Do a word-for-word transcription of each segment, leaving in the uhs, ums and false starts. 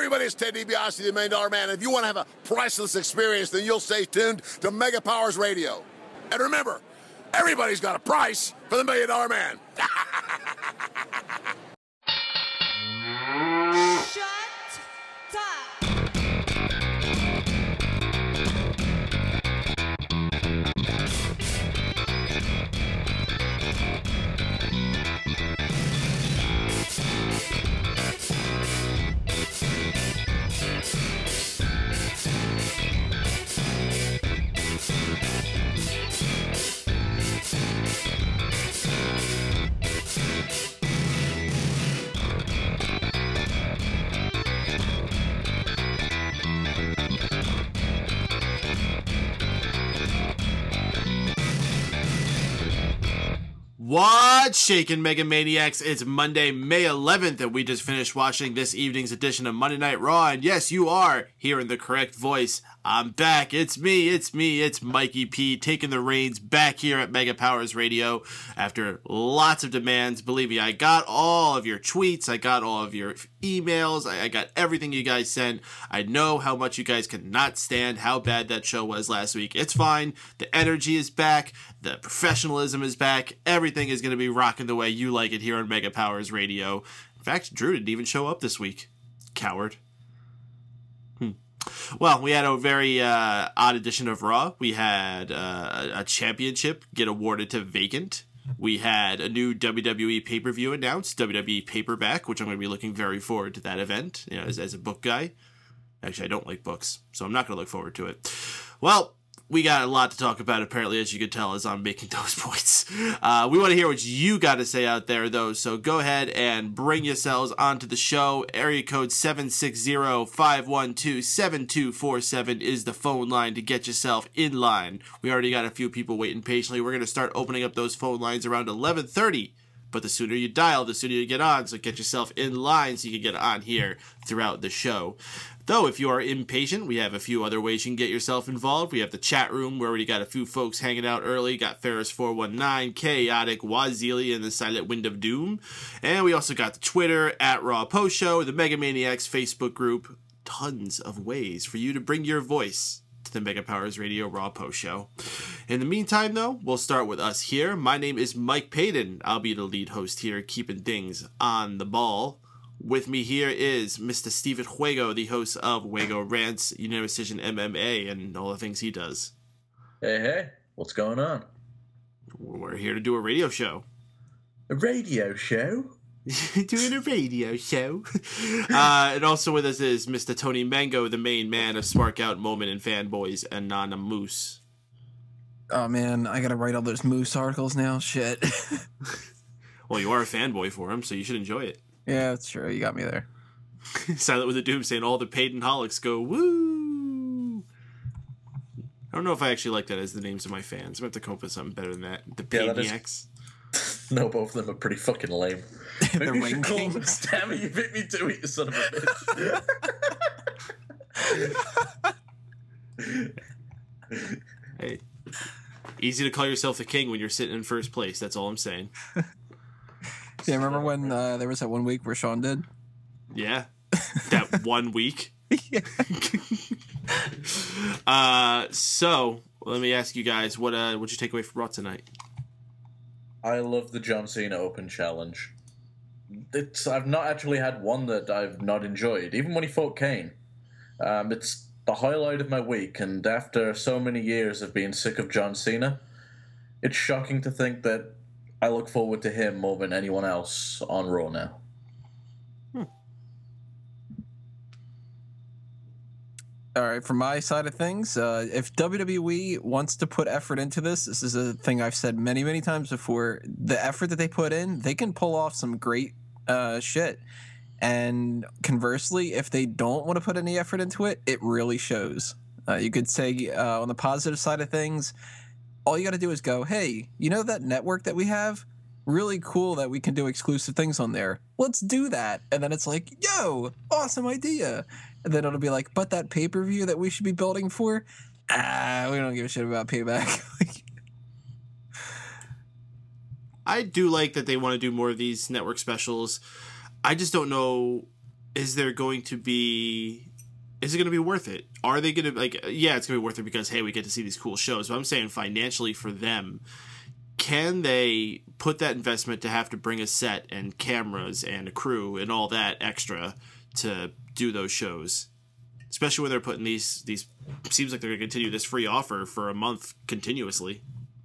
everybody, it's Ted DiBiase, the Million Dollar Man. And if you want to have a priceless experience, then you'll stay tuned to Mega Powers Radio. And remember, everybody's got a price for the Million Dollar Man. Shut up. What's shaking, Mega Maniacs? It's Monday, May eleventh, and we just finished watching this evening's edition of Monday Night Raw, and yes, you are hearing the correct voice. I'm back. It's me, it's me, it's Mikey P, taking the reins back here at Mega Powers Radio after lots of demands. Believe me, I got all of your tweets, I got all of your emails, I, I got everything you guys sent. I know how much you guys cannot stand how bad that show was last week. It's fine. The energy is back. The professionalism is back. Everything is going to be rocking the way you like it here on Mega Powers Radio. In fact, Drew didn't even show up this week. Coward. Hmm. Well, we had a very uh, odd edition of Raw. We had uh, a championship get awarded to Vacant. We had a new W W E pay-per-view announced, W W E Paperback, which I'm going to be looking very forward to that event, you know, as, as a book guy. Actually, I don't like books, so I'm not going to look forward to it. Well, we got a lot to talk about, apparently, as you could tell as I'm making those points. Uh, we want to hear what you got to say out there, though, so go ahead and bring yourselves onto the show. Area code seven six zero, five one two, seven two four seven is the phone line to get yourself in line. We already got a few people waiting patiently. We're going to start opening up those phone lines around eleven thirty. But the sooner you dial, the sooner you get on, so get yourself in line so you can get on here throughout the show. Though, if you are impatient, we have a few other ways you can get yourself involved. We have the chat room, where we got a few folks hanging out early. Got Ferris four one nine, Chaotic, Wazili, and the Silent Wind of Doom. And we also got the Twitter, at Raw Post Show, the Mega Maniacs Facebook group. Tons of ways for you to bring your voice to the Mega Powers Radio Raw Post Show. In the meantime, though, we'll start with us here. My name is Mike Payton. I'll be the lead host here, keeping things on the ball. With me here is Mister Steven Juego, the host of Juego Rants, Unanimous Decision M M A, and all the things he does. Hey, hey, what's going on? We're here to do a radio show. A radio show? Doing a radio show. uh, and also with us is Mister Tony Mango, the main man of Spark Out Moment and Fanboys, and Nana Moose. Oh man, I gotta write all those Moose articles now. Shit. Well, you are a fanboy for him, so you should enjoy it. Yeah, that's true. You got me there. Silent with the Doom saying all the Payton-holics go, woo! I don't know if I actually like that as the names of my fans. I'm going to have to come up with something better than that. The Yeah, that Paytoniacs. is... No, both of them are pretty fucking lame. The Maybe you Ring should call them Kings. Damn it, you beat me to it, you son of a bitch. Hey, easy to call yourself the king when you're sitting in first place. That's all I'm saying. Yeah, remember when uh, there was that one week where Sean did? Yeah, that one week. Yeah. uh, so let me ask you guys, what uh, what'd you take away from Raw tonight? I love the John Cena Open Challenge. It's I've not actually had one that I've not enjoyed, even when he fought Kane. Um, it's the highlight of my week, and after so many years of being sick of John Cena, it's shocking to think that I look forward to him more than anyone else on Raw now. Hmm. All right, from my side of things, uh, if W W E wants to put effort into this, this is a thing I've said many, many times before. The effort that they put in, they can pull off some great uh, shit. And conversely, if they don't want to put any effort into it, it really shows. Uh, you could say uh, on the positive side of things, all you got to do is go, hey, you know that network that we have? Really cool that we can do exclusive things on there. Let's do that. And then it's like, yo, awesome idea. And then it'll be like, but that pay-per-view that we should be building for? Ah, we don't give a shit about Payback. I do like that they want to do more of these network specials. I just don't know is there going to be... Is it going to be worth it? Are they going to, like, yeah, it's going to be worth it because, hey, we get to see these cool shows. But I'm saying financially for them, can they put that investment to have to bring a set and cameras and a crew and all that extra to do those shows? Especially when they're putting these, these seems like they're going to continue this free offer for a month continuously.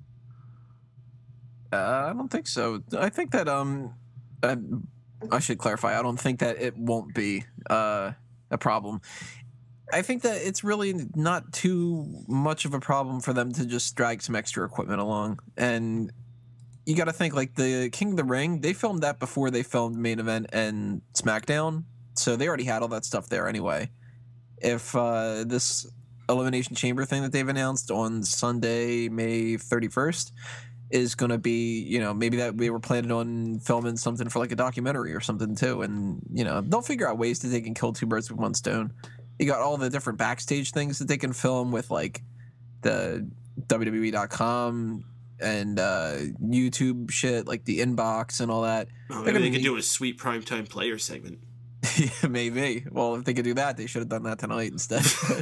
Uh, I don't think so. I think that, um, I, I should clarify, I don't think that it won't be uh, a problem. I think that it's really not too much of a problem for them to just drag some extra equipment along. And you got to think, like, the King of the Ring, they filmed that before they filmed Main Event and SmackDown. So they already had all that stuff there anyway. If uh, this Elimination Chamber thing that they've announced on Sunday, May thirty-first, is going to be, you know, maybe that we were planning on filming something for like a documentary or something too. And, you know, they'll figure out ways that they can kill two birds with one stone. You got all the different backstage things that they can film with, like the W W E dot com and uh, YouTube shit, like the inbox and all that. Oh, maybe they could do a sweet primetime player segment. Yeah, maybe. Well, if they could do that, they should have done that tonight instead.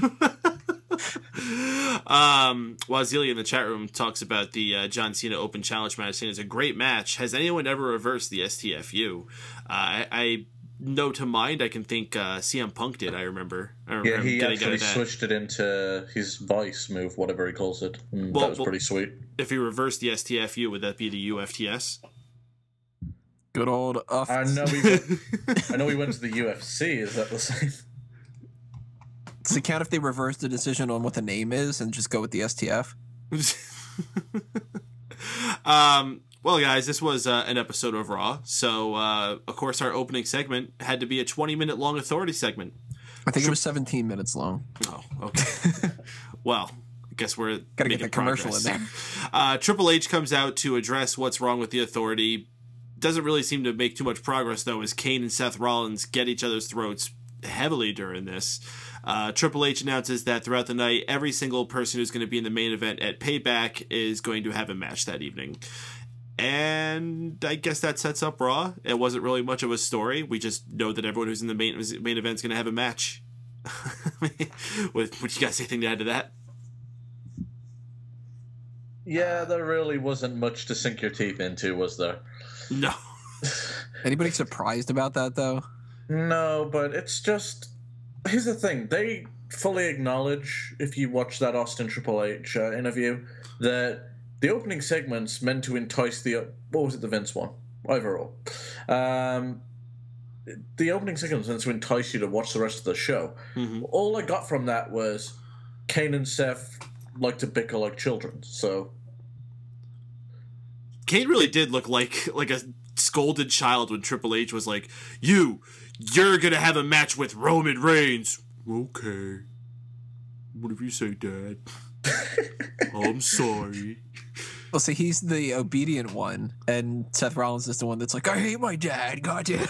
um, Wazelia in the chat room talks about the uh, John Cena Open Challenge match, saying it's a great match. Has anyone ever reversed the S T F U? Uh, I, I know to mind, I can think uh, C M Punk did. I remember. I remember yeah, he getting actually that. switched it into his Vice move, whatever he calls it. And Well, that was well- pretty sweet. If he reversed the S T F U, would that be the U F T S? Good old Uff. I know we went, I know we went to the U F C. Is that the same? Does it count if they reverse the decision on what the name is and just go with the S T F? um, well, guys, this was uh, an episode of Raw. So, uh, of course, our opening segment had to be a twenty-minute long authority segment. I think it was seventeen minutes long. Oh, okay. Well, I guess we're Gotta get making the commercial progress. in there. Uh, Triple H comes out to address what's wrong with the authority. Doesn't really seem to make too much progress, though, as Kane and Seth Rollins get each other's throats heavily during this. Uh, Triple H announces that throughout the night, every single person who's going to be in the main event at Payback is going to have a match that evening. And I guess that sets up Raw. It wasn't really much of a story. We just know that everyone who's in the main, main event is going to have a match. Would, would you guys say anything to add to that? Yeah, there really wasn't much to sink your teeth into, was there? No. Anybody surprised about that, though? No, but it's just... Here's the thing. They fully acknowledge, if you watch that Austin Triple H uh, interview, that the opening segment's meant to entice the... What was it, the Vince one? Overall. Um, the opening segment's meant to entice you to watch the rest of the show. Mm-hmm. All I got from that was Kane and Seth like to bicker like children, so... Kane really did look like like a scolded child when Triple H was like, You, you're gonna have a match with Roman Reigns. Okay. Whatever you say, Dad. I'm sorry. Well, see, he's the obedient one, and Seth Rollins is the one that's like, I hate my dad, gotcha.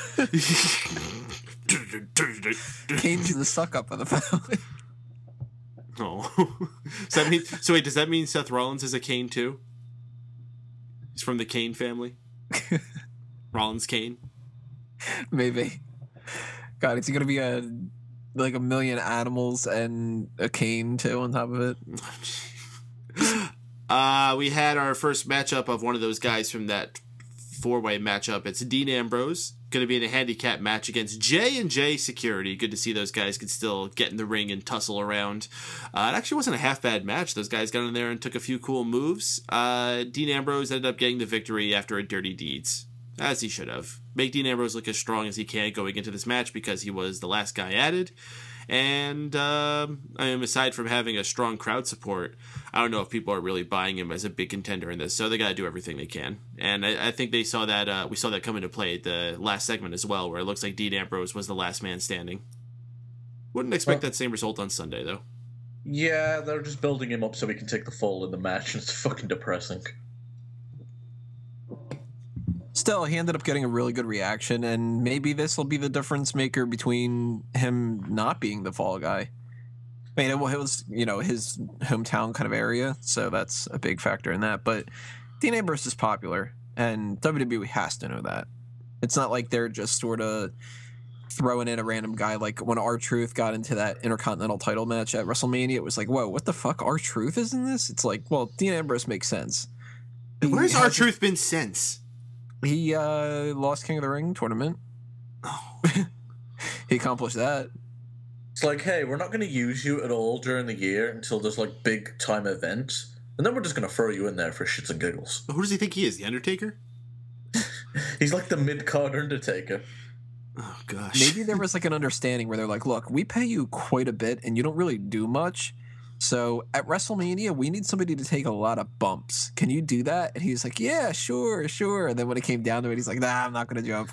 Kane's the suck-up of the family. Oh. Does that mean, so wait, does that mean Seth Rollins is a Kane too? He's from the Kane family? Rollins Kane? Maybe. God, it's gonna be a like a million animals and a cane too on top of it. uh, we had our first matchup of one of those guys from that four-way matchup. It's Dean Ambrose, going to be in a handicap match against J and J Security. Good to see those guys could still get in the ring and tussle around. Uh, it actually wasn't a half-bad match. Those guys got in there and took a few cool moves. Uh, Dean Ambrose ended up getting the victory after a dirty deeds, as he should have. Make Dean Ambrose look as strong as he can going into this match because he was the last guy added. And um, I mean, aside from having a strong crowd support, I don't know if people are really buying him as a big contender in this. So they got to do everything they can, and I, I think they saw that. Uh, we saw that come into play at the last segment as well, where it looks like Dean Ambrose was the last man standing. Wouldn't expect Well, that same result on Sunday, though. Yeah, they're just building him up so he can take the fall in the match, and it's fucking depressing. Still, he ended up getting a really good reaction, and maybe this will be the difference maker between him not being the fall guy. I mean, it was, you know, his hometown kind of area, so that's a big factor in that. But Dean Ambrose is popular, and W W E has to know that. It's not like they're just sort of throwing in a random guy like when R-Truth got into that Intercontinental title match at WrestleMania, it was like, whoa, what the fuck? R-Truth is in this? It's like, well, Dean Ambrose makes sense. Where's R-Truth been since? He uh, lost King of the Ring tournament. Oh. He accomplished that. It's like, hey, we're not going to use you at all during the year until there's like big time events, and then we're just going to throw you in there for shits and giggles. Who does he think he is? The Undertaker? He's like the mid-card Undertaker. Oh, gosh. Maybe there was like an understanding where they're like, look, we pay you quite a bit and you don't really do much. So at WrestleMania, we need somebody to take a lot of bumps. Can you do that? And he's like, yeah, sure, sure. And then when it came down to it, he's like, nah, I'm not going to jump.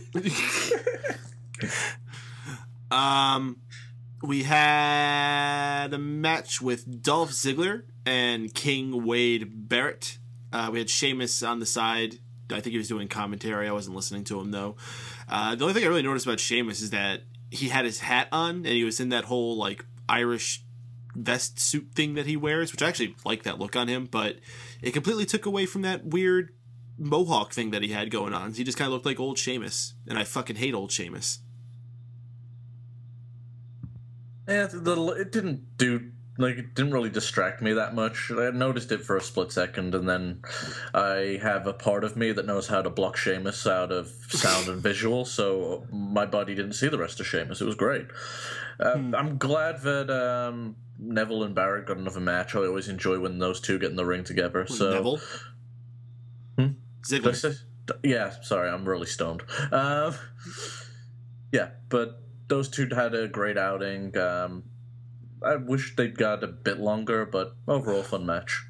um, we had a match with Dolph Ziggler and King Wade Barrett. Uh, we had Sheamus on the side. I think he was doing commentary. I wasn't listening to him, though. Uh, the only thing I really noticed about Sheamus is that he had his hat on, and he was in that whole, like, Irish vest suit thing that he wears, which I actually like that look on him, but it completely took away from that weird mohawk thing that he had going on. He just kind of looked like old Sheamus, and I fucking hate old Sheamus. Yeah, the, it didn't do... Like, it didn't really distract me that much. I noticed it for a split second, and then I have a part of me that knows how to block Sheamus out of sound and visual, so my body didn't see the rest of Sheamus. It was great. Uh, hmm. I'm glad that um, Neville and Barrett got another match. I always enjoy when those two get in the ring together. So Neville? Hmm? Ziggler. Yeah, sorry, I'm really stoned. Um, yeah, but those two had a great outing. Um, I wish they'd got a bit longer, but overall fun match.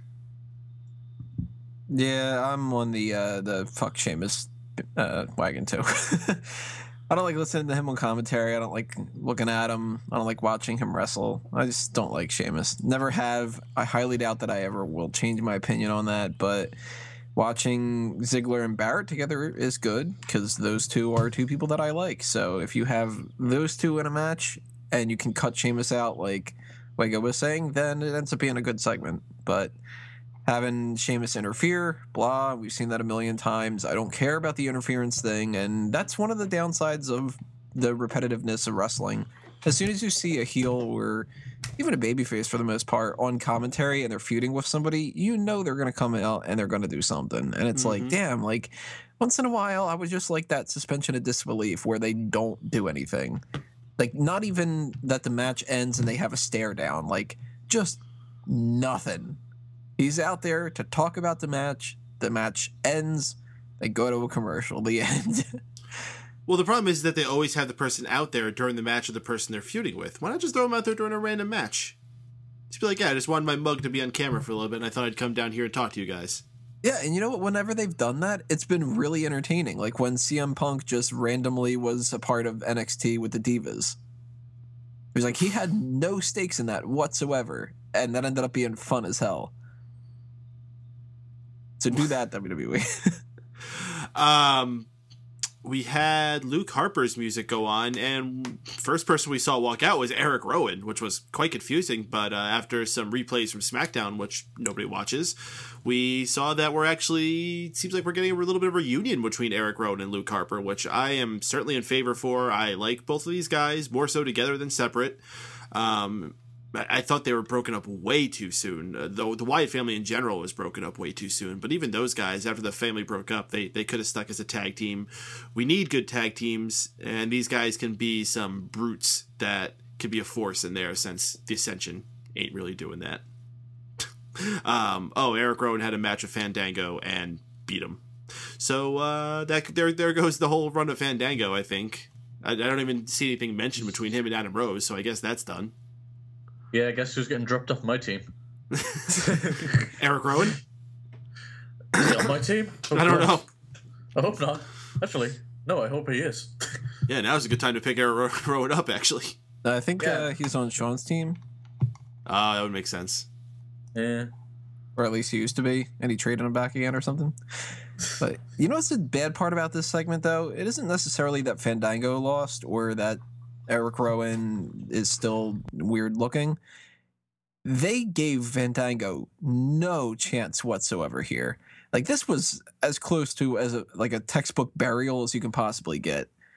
Yeah, I'm on the uh, the fuck Sheamus uh, wagon too. I don't like listening to him on commentary. I don't like looking at him. I don't like watching him wrestle. I just don't like Sheamus. Never have. I highly doubt that I ever will change my opinion on that. But watching Ziggler and Barrett together is good because those two are two people that I like. So if you have those two in a match and you can cut Sheamus out like like I was saying, then it ends up being a good segment. But having Sheamus interfere, blah, we've seen that a million times. I don't care about the interference thing, and that's one of the downsides of the repetitiveness of wrestling. As soon as you see a heel or even a babyface for the most part on commentary and they're feuding with somebody, you know they're going to come out and they're going to do something. And it's mm-hmm. like, damn, like once in a while I would just like that suspension of disbelief where they don't do anything. Like, not even that the match ends and they have a stare down. Like, just nothing. He's out there to talk about the match. The match ends. They go to a commercial. The end. Well, the problem is that they always have the person out there during the match of the person they're feuding with. Why not just throw them out there during a random match? Just be like, yeah, I just wanted my mug to be on camera for a little bit, and I thought I'd come down here and talk to you guys. Yeah, and you know what? Whenever they've done that, it's been really entertaining. Like when C M Punk just randomly was a part of N X T with the Divas. He was like, he had no stakes in that whatsoever, and that ended up being fun as hell. So do that, W W E. um, we had Luke Harper's music go on, and first person we saw walk out was Eric Rowan, which was quite confusing. But uh, after some replays from SmackDown, which nobody watches, we saw that we're actually, it seems like we're getting a little bit of a reunion between Eric Rowan and Luke Harper, which I am certainly in favor for. I like both of these guys, more so together than separate. Um, I thought they were broken up way too soon. Uh, the, the Wyatt family in general was broken up way too soon. But even those guys, after the family broke up, they, they could have stuck as a tag team. We need good tag teams, and these guys can be some brutes that can be a force in there since the Ascension ain't really doing that. um, oh, Eric Rowan had a match with Fandango and beat him. So uh, that there there goes the whole run of Fandango, I think. I, I don't even see anything mentioned between him and Adam Rose, so I guess that's done. Yeah, I guess who's getting dropped off my team? Eric Rowan? Is he on my team? I don't know. I hope not. Actually, no, I hope he is. Yeah, now's a good time to pick Eric Rowan up, actually. I think Yeah. uh, he's on Sean's team. Uh, that would make sense. Yeah. Or at least he used to be, and he traded him back again or something. But you know what's the bad part about this segment, though? It isn't necessarily that Fandango lost or that Eric Rowan is still weird looking. They gave Fandango no chance whatsoever here. Like, this was as close to as a like a textbook burial as you can possibly get.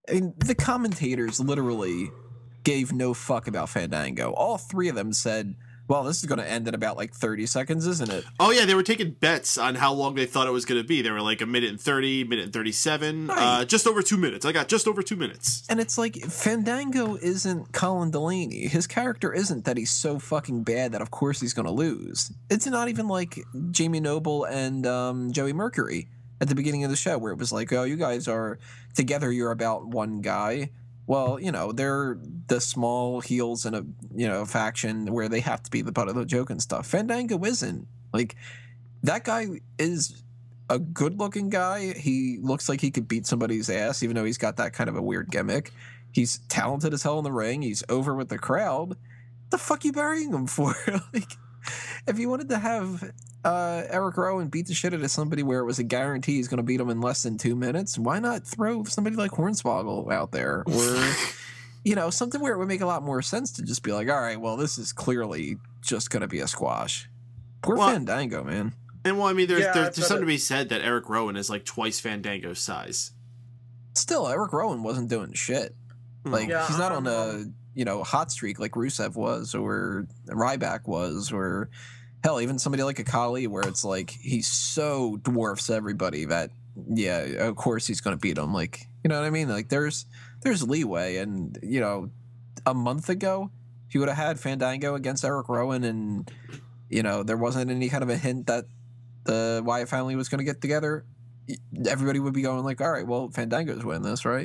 I mean, the commentators literally gave no fuck about Fandango. All three of them said, well, this is going to end in about like thirty seconds, isn't it? Oh, yeah, they were taking bets on how long they thought it was going to be. They were like a minute and thirty, minute and thirty-seven, Right. uh, just over two minutes. I got just over two minutes. And it's like, Fandango isn't Colin Delaney. His character isn't that he's so fucking bad that of course he's going to lose. It's not even like Jamie Noble and um, Joey Mercury at the beginning of the show, where it was like, oh, you guys are together, you're about one guy. Well, you know, they're the small heels in a, you know, faction where they have to be the butt of the joke and stuff. Fandango isn't. Like, that guy is a good-looking guy. He looks like he could beat somebody's ass, even though he's got that kind of a weird gimmick. He's talented as hell in the ring. He's over with the crowd. What the fuck you burying him for? Like, if you wanted to have uh, Eric Rowan beat the shit out of somebody where it was a guarantee he's going to beat him in less than two minutes, why not throw somebody like Hornswoggle out there? Or, you know, something where it would make a lot more sense to just be like, all right, well, this is clearly just going to be a squash. Poor Well, Fandango, man. And, well, I mean, there's, Yeah, there's, it's there's something not to be said that Eric Rowan is like twice Fandango's size. Still, Eric Rowan wasn't doing shit. Like, Yeah, he's not on um, a, you know, hot streak like Rusev was, or Ryback was, or hell, even somebody like Akali, where it's like he so dwarfs everybody that, yeah, of course he's going to beat him. Like, you know what I mean? Like, there's there's leeway, and you know, a month ago, if you would have had Fandango against Eric Rowan, and you know, there wasn't any kind of a hint that the Wyatt family was going to get together, everybody would be going like, all right, well, Fandango's winning this, right?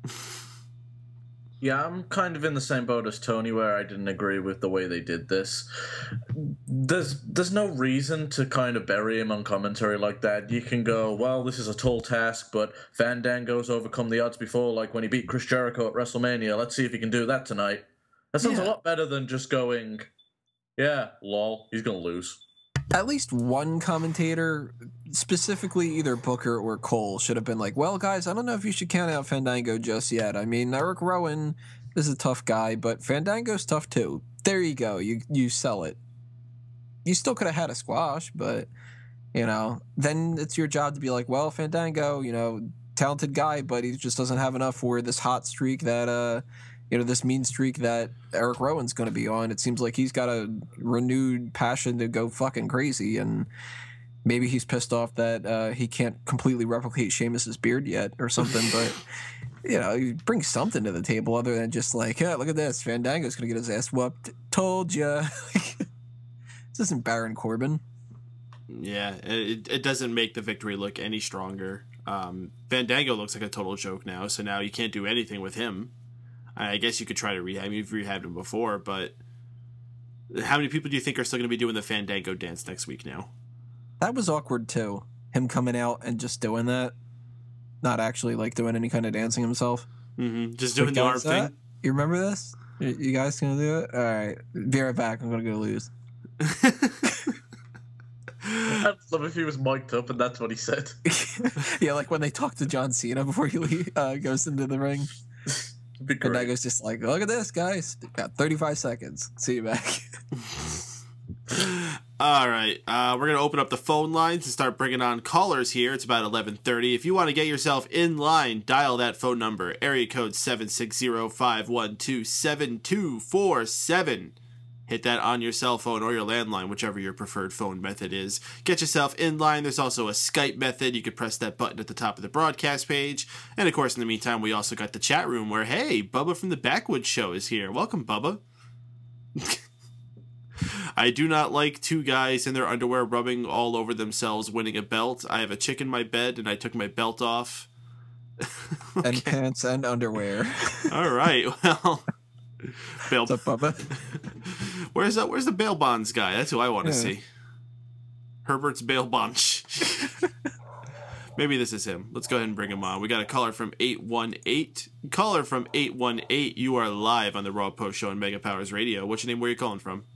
Yeah, I'm kind of in the same boat as Tony, where I didn't agree with the way they did this. There's there's no reason to kind of bury him on commentary like that. You can go, well, this is a tall task, but Fandango's overcome the odds before, like when he beat Chris Jericho at WrestleMania. Let's see if he can do that tonight. That sounds Yeah. a lot better than just going, yeah, lol, he's going to lose. At least one commentator, specifically either Booker or Cole, should have been like, well, guys, I don't know if you should count out Fandango just yet. I mean, Eric Rowan is a tough guy, but Fandango's tough too. There you go. You you sell it. You still could have had a squash, but, you know, then it's your job to be like, well, Fandango, you know, talented guy, but he just doesn't have enough for this hot streak that, uh, you know, this mean streak that Eric Rowan's going to be on. It seems like he's got a renewed passion to go fucking crazy, and maybe he's pissed off that uh, he can't completely replicate Sheamus's beard yet or something. But, you know, you bring something to the table other than just like, yeah, look at this. Fandango's going to get his ass whooped. Told ya. This isn't Baron Corbin. Yeah, it, it doesn't make the victory look any stronger. Um, Fandango looks like a total joke now, so now you can't do anything with him. I guess you could try to rehab him. You've rehabbed him before, but how many people do you think are still going to be doing the Fandango dance next week now? That was awkward too. Him coming out and just doing that, not actually like doing any kind of dancing himself. Mm-hmm. Just doing Like, the arm guys, uh, thing. You remember this? You, you guys gonna do it? All right, be right back. I'm gonna go lose. I'd love if he was mic'd up and that's what he said. Yeah, like when they talk to John Cena before he leave, uh, goes into the ring. It'd be And great. Fandango's just like, look at this, guys. Got thirty-five seconds. See you back. All right, uh, we're going to open up the phone lines and start bringing on callers here. It's about eleven thirty. If you want to get yourself in line, dial that phone number, area code seven six zero, five one two, seven two four seven. Hit that on your cell phone or your landline, whichever your preferred phone method is. Get yourself in line. There's also a Skype method. You could press that button at the top of the broadcast page. And, of course, in the meantime, we also got the chat room where, hey, Bubba from the Backwoods Show is here. Welcome, Bubba. I do not like two guys in their underwear rubbing all over themselves winning a belt. I have a chick in my bed, and I took my belt off. And pants and underwear. All right, well... Bail- What's up, Bubba? Where's that? Where's the bail bonds guy? That's who I want to Yeah. see. Herbert's bail bond. Maybe this is him. Let's go ahead and bring him on. We got a caller from eight one eight. Caller from eight one eight. You are live on the Raw Post Show on Mega Powers Radio. What's your name? Where are you calling from?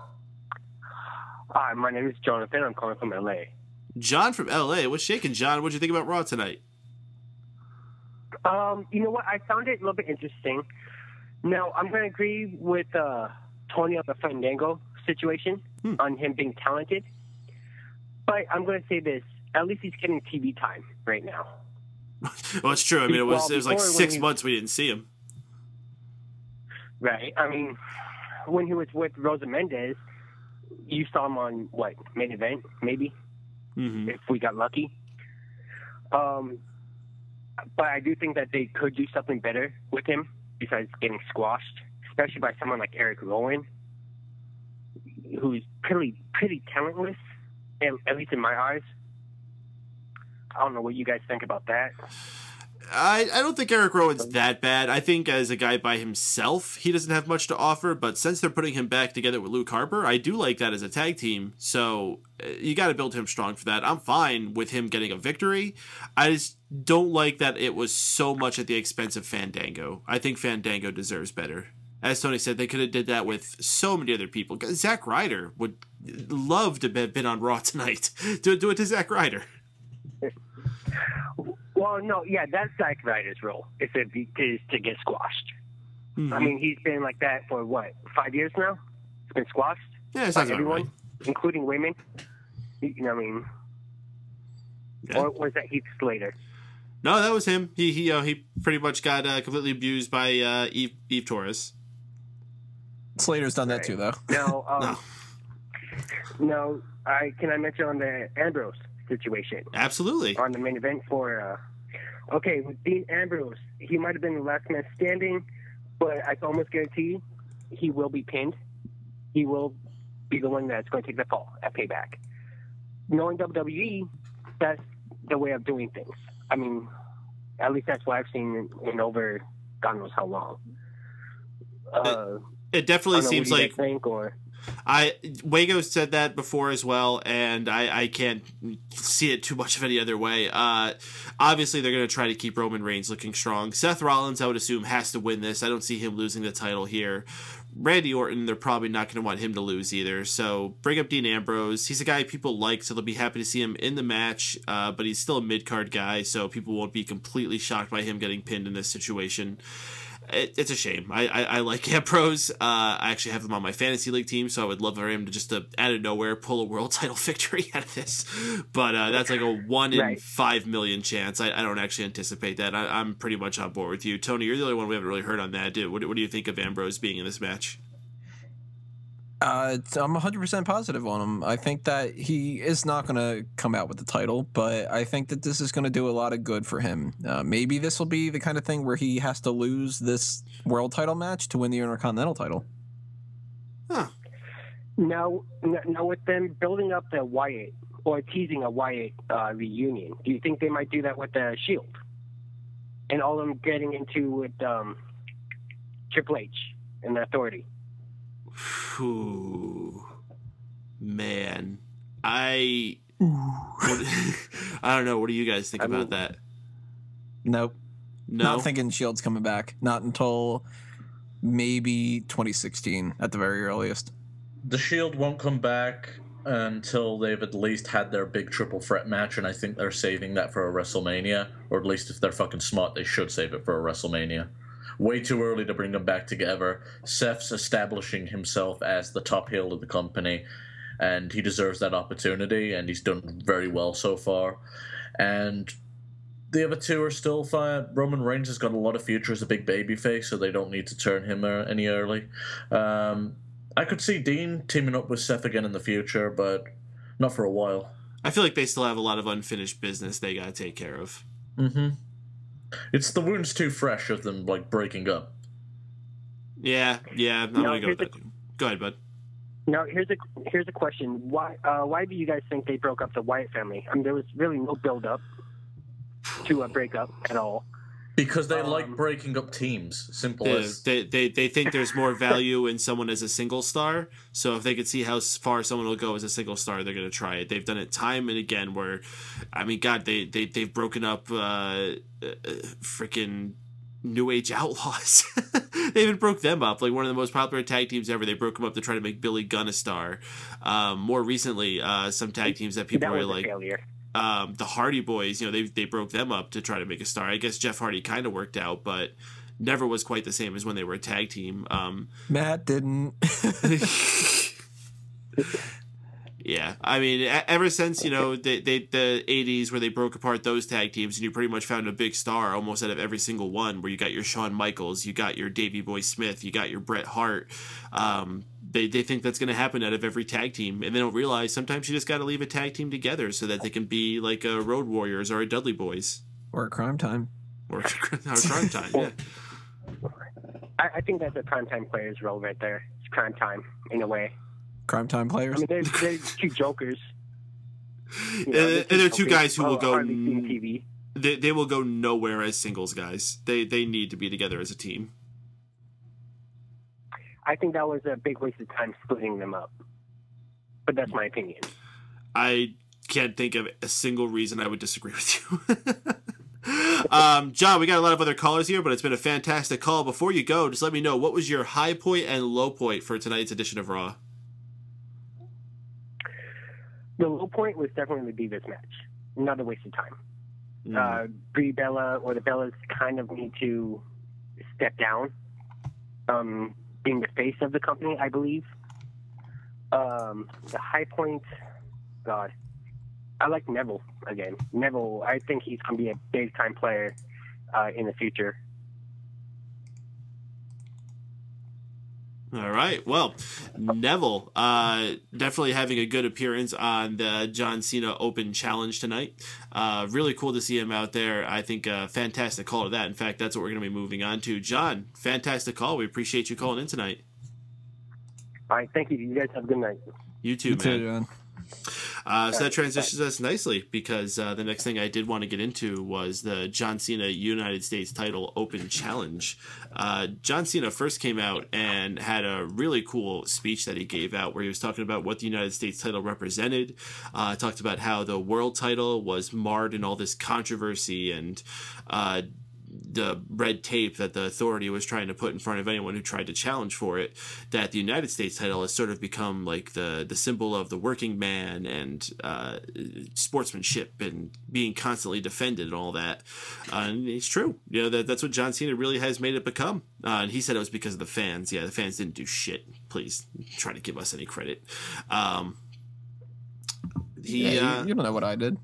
Hi, my name is Jonathan. I'm calling from L A. John from L A. What's shaking, John? What'd you think about Raw tonight? Um, you know what? I found it a little bit interesting. Now, I'm going to agree with uh, Tony on the Fandango situation, Hmm. on him being talented. But I'm going to say this. At least he's getting T V time right now. Well, it's true. I mean, it was Well, it was like before when six he- months we didn't see him. Right. I mean, when he was with Rosa Mendez, you saw him on, what, main event, maybe, Mm-hmm. if we got lucky. Um, but I do think that they could do something better with him besides getting squashed, especially by someone like Eric Rowan, who's pretty, pretty talentless, at, at least in my eyes. I don't know what you guys think about that. I, I don't think Eric Rowan's that bad. I think as a guy by himself, he doesn't have much to offer. But since they're putting him back together with Luke Harper, I do like that as a tag team. So uh, you got to build him strong for that. I'm fine with him getting a victory. I just don't like that it was so much at the expense of Fandango. I think Fandango deserves better. As Tony said, they could have did that with so many other people. Zack Ryder would love to have been on Raw tonight. do, do it to Zack Ryder. Well, no, yeah, that's Zack Ryder's role, is to, be, is to get squashed. Mm-hmm. I mean, he's been like that for, what, five years now? He's been squashed Yeah, by sounds about everyone, right. including women. You know, I mean, Yeah. or was that Heath Slater? No, that was him. He he uh, he pretty much got uh, completely abused by uh, Eve Eve Torres. Slater's done that too, though. No, um, No. no. I can I mention on the Ambrose situation Absolutely. on the main event for? Uh, okay, with Dean Ambrose, he might have been the last man standing, but I can almost guarantee he will be pinned. He will be the one that's going to take the fall at Payback. Knowing W W E, that's the way of doing things. I mean, at least that's what I've seen in, in over God knows how long. Uh, It definitely I don't know, seems what do you like guys think, or I Wago said that before as well, and I, I can't see it too much of any other way. Uh, obviously, they're going to try to keep Roman Reigns looking strong. Seth Rollins, I would assume, has to win this. I don't see him losing the title here. Randy Orton, they're probably not going to want him to lose either. So bring up Dean Ambrose. He's a guy people like, so they'll be happy to see him in the match, uh, but he's still a mid-card guy, so people won't be completely shocked by him getting pinned in this situation. It, it's a shame. I, I, I like Ambrose. Uh, I actually have him on my fantasy league team, so I would love for him to just uh, out of nowhere pull a world title victory out of this. But uh, that's like a one in Right. five million chance. I, I don't actually anticipate that. I, I'm pretty much on board with you, Tony. You're the only one we haven't really heard on that. Dude, what, what do you think of Ambrose being in this match? Uh, it's- I'm one hundred percent positive on him. I think that he is not going to come out with the title, but I think that this is going to do a lot of good for him. Uh, maybe this will be the kind of thing where he has to lose this world title match to win the Intercontinental title. Huh. now, now with them building up the Wyatt or teasing a Wyatt uh, reunion, do you think they might do that with the Shield and all of them getting into with um, Triple H and the Authority? Ooh, man, I what, I don't know. What do you guys think I about mean- that? Nope. No, Not thinking Shield's coming back. Not until maybe twenty sixteen at the very earliest. The Shield won't come back until they've at least had their big triple threat match, and I think they're saving that for a WrestleMania, or at least if they're fucking smart, they should save it for a WrestleMania. Way too early to bring them back together. Seth's establishing himself as the top heel of the company, and he deserves that opportunity, and he's done very well so far. And the other two are still fine. Roman Reigns has got a lot of future as a big babyface, so they don't need to turn him uh, any early. Um, I could see Dean teaming up with Seth again in the future, but not for a while. I feel like they still have a lot of unfinished business they got to take care of. Mm-hmm. It's the wound's too fresh of them, like, breaking up. Yeah, yeah, I'm No, gonna go with here's that. too. Go ahead, bud. Now, here's a here's a question: Why uh, why do you guys think they broke up the Wyatt family? I mean, there was really no build up to a breakup at all. Because they Um, like breaking up teams. Simple They, as. they, they, they think there's more value in someone as a single star. So if they could see how far someone will go as a single star, they're going to try it. They've done it time and again where, I mean, God, they, they, they've broken up uh, uh, freaking New Age Outlaws. They even broke them up. Like one of the most popular tag teams ever. They broke them up to try to make Billy Gunn a star. Um, more recently, uh, some tag teams that people That were was a like... failure. Um, the Hardy Boys, you know, they they broke them up to try to make a star. I guess Jeff Hardy kind of worked out, but never was quite the same as when they were a tag team. Um, Matt didn't. Yeah, I mean, e- ever since, you know, they, they, the eighties where they broke apart those tag teams and you pretty much found a big star almost out of every single one, where you got your Shawn Michaels, you got your Davey Boy Smith, you got your Bret Hart. Um, they, they think that's going to happen out of every tag team, and they don't realize sometimes you just got to leave a tag team together so that they can be like a Road Warriors or a Dudley Boys. Or a Crime Time. Or a Crime Time, yeah. I, I think that the Crime Time players role right there. It's Crime Time, in a way. Crime Time players? I mean, there's, there's two jokers. You know, and, and they're two guys who will go. T V. They, they will go nowhere as singles guys. They they need to be together as a team. I think that was a big waste of time splitting them up. But that's my opinion. I can't think of a single reason I would disagree with you. um, John, we got a lot of other callers here, but it's been a fantastic call. Before you go, just let me know, what was your high point and low point for tonight's edition of Raw? The low point was definitely the Divas match. Another waste of time. Mm. Uh, Brie Bella or the Bellas kind of need to step down, um, being the face of the company, I believe. Um, the high point, God, I like Neville again. Neville, I think he's going to be a big time player uh, in the future. All right. Well, Neville uh, definitely having a good appearance on the John Cena Open Challenge tonight. Uh, really cool to see him out there. I think a fantastic call to that. In fact, that's what we're going to be moving on to. John, fantastic call. We appreciate you calling in tonight. All right. Thank you. You guys have a good night. You too, You man. too, John. Uh, so that transitions us nicely, because uh, the next thing I did want to get into was the John Cena United States Title Open Challenge. Uh, John Cena first came out and had a really cool speech that he gave out where he was talking about what the United States title represented. Uh, talked about how the world title was marred in all this controversy and uh, the red tape that the authority was trying to put in front of anyone who tried to challenge for it, that the United States title has sort of become like the, the symbol of the working man and uh, sportsmanship and being constantly defended and all that. Uh, and it's true. You know, that that's what John Cena really has made it become. Uh, and he said it was because of the fans. Yeah, the fans didn't do shit. Please try to give us any credit. Um, he, Yeah, uh, you, you don't know what I did.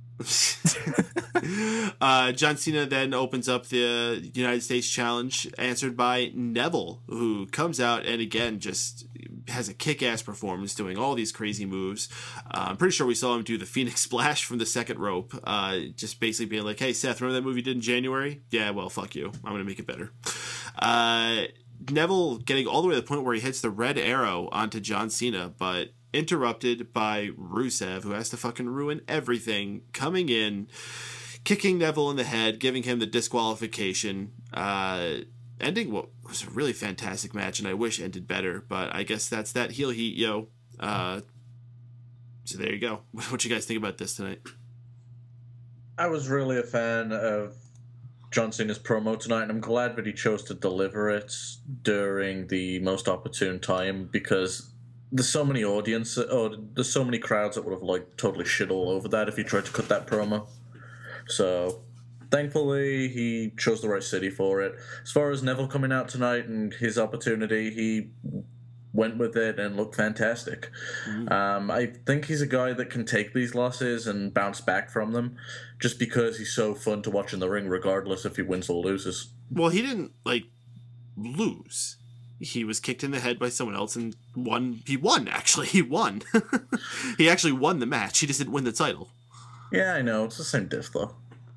uh, John Cena then opens up the United States Challenge, answered by Neville, who comes out and again just has a kick-ass performance doing all these crazy moves. Uh, I'm pretty sure we saw him do the Phoenix Splash from the second rope, uh, just basically being like, hey, Seth, remember that movie you did in January? Yeah, well, fuck you. I'm going to make it better. Uh, Neville getting all the way to the point where he hits the red arrow onto John Cena, but interrupted by Rusev, who has to fucking ruin everything, coming in, kicking Neville in the head, giving him the disqualification, uh, ending what was a really fantastic match, and I wish ended better, but I guess that's that heel heat, yo. Uh, so there you go. What you guys think about this tonight? I was really a fan of John Cena's promo tonight, and I'm glad that he chose to deliver it during the most opportune time, because there's so many audience, or there's so many crowds that would have like totally shit all over that if he tried to cut that promo. So, thankfully, he chose the right city for it. As far as Neville coming out tonight and his opportunity, he went with it and looked fantastic. Mm-hmm. Um, I think he's a guy that can take these losses and bounce back from them, just because he's so fun to watch in the ring, regardless if he wins or loses. Well, he didn't like lose. He was kicked in the head by someone else and won. He won, actually. He won. He actually won the match. He just didn't win the title. Yeah, I know. It's the same diff, though.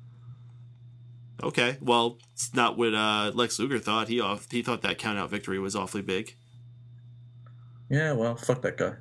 Okay. Well, it's not what uh, Lex Luger thought. He off, he thought that count-out victory was awfully big. Yeah, well, fuck that guy.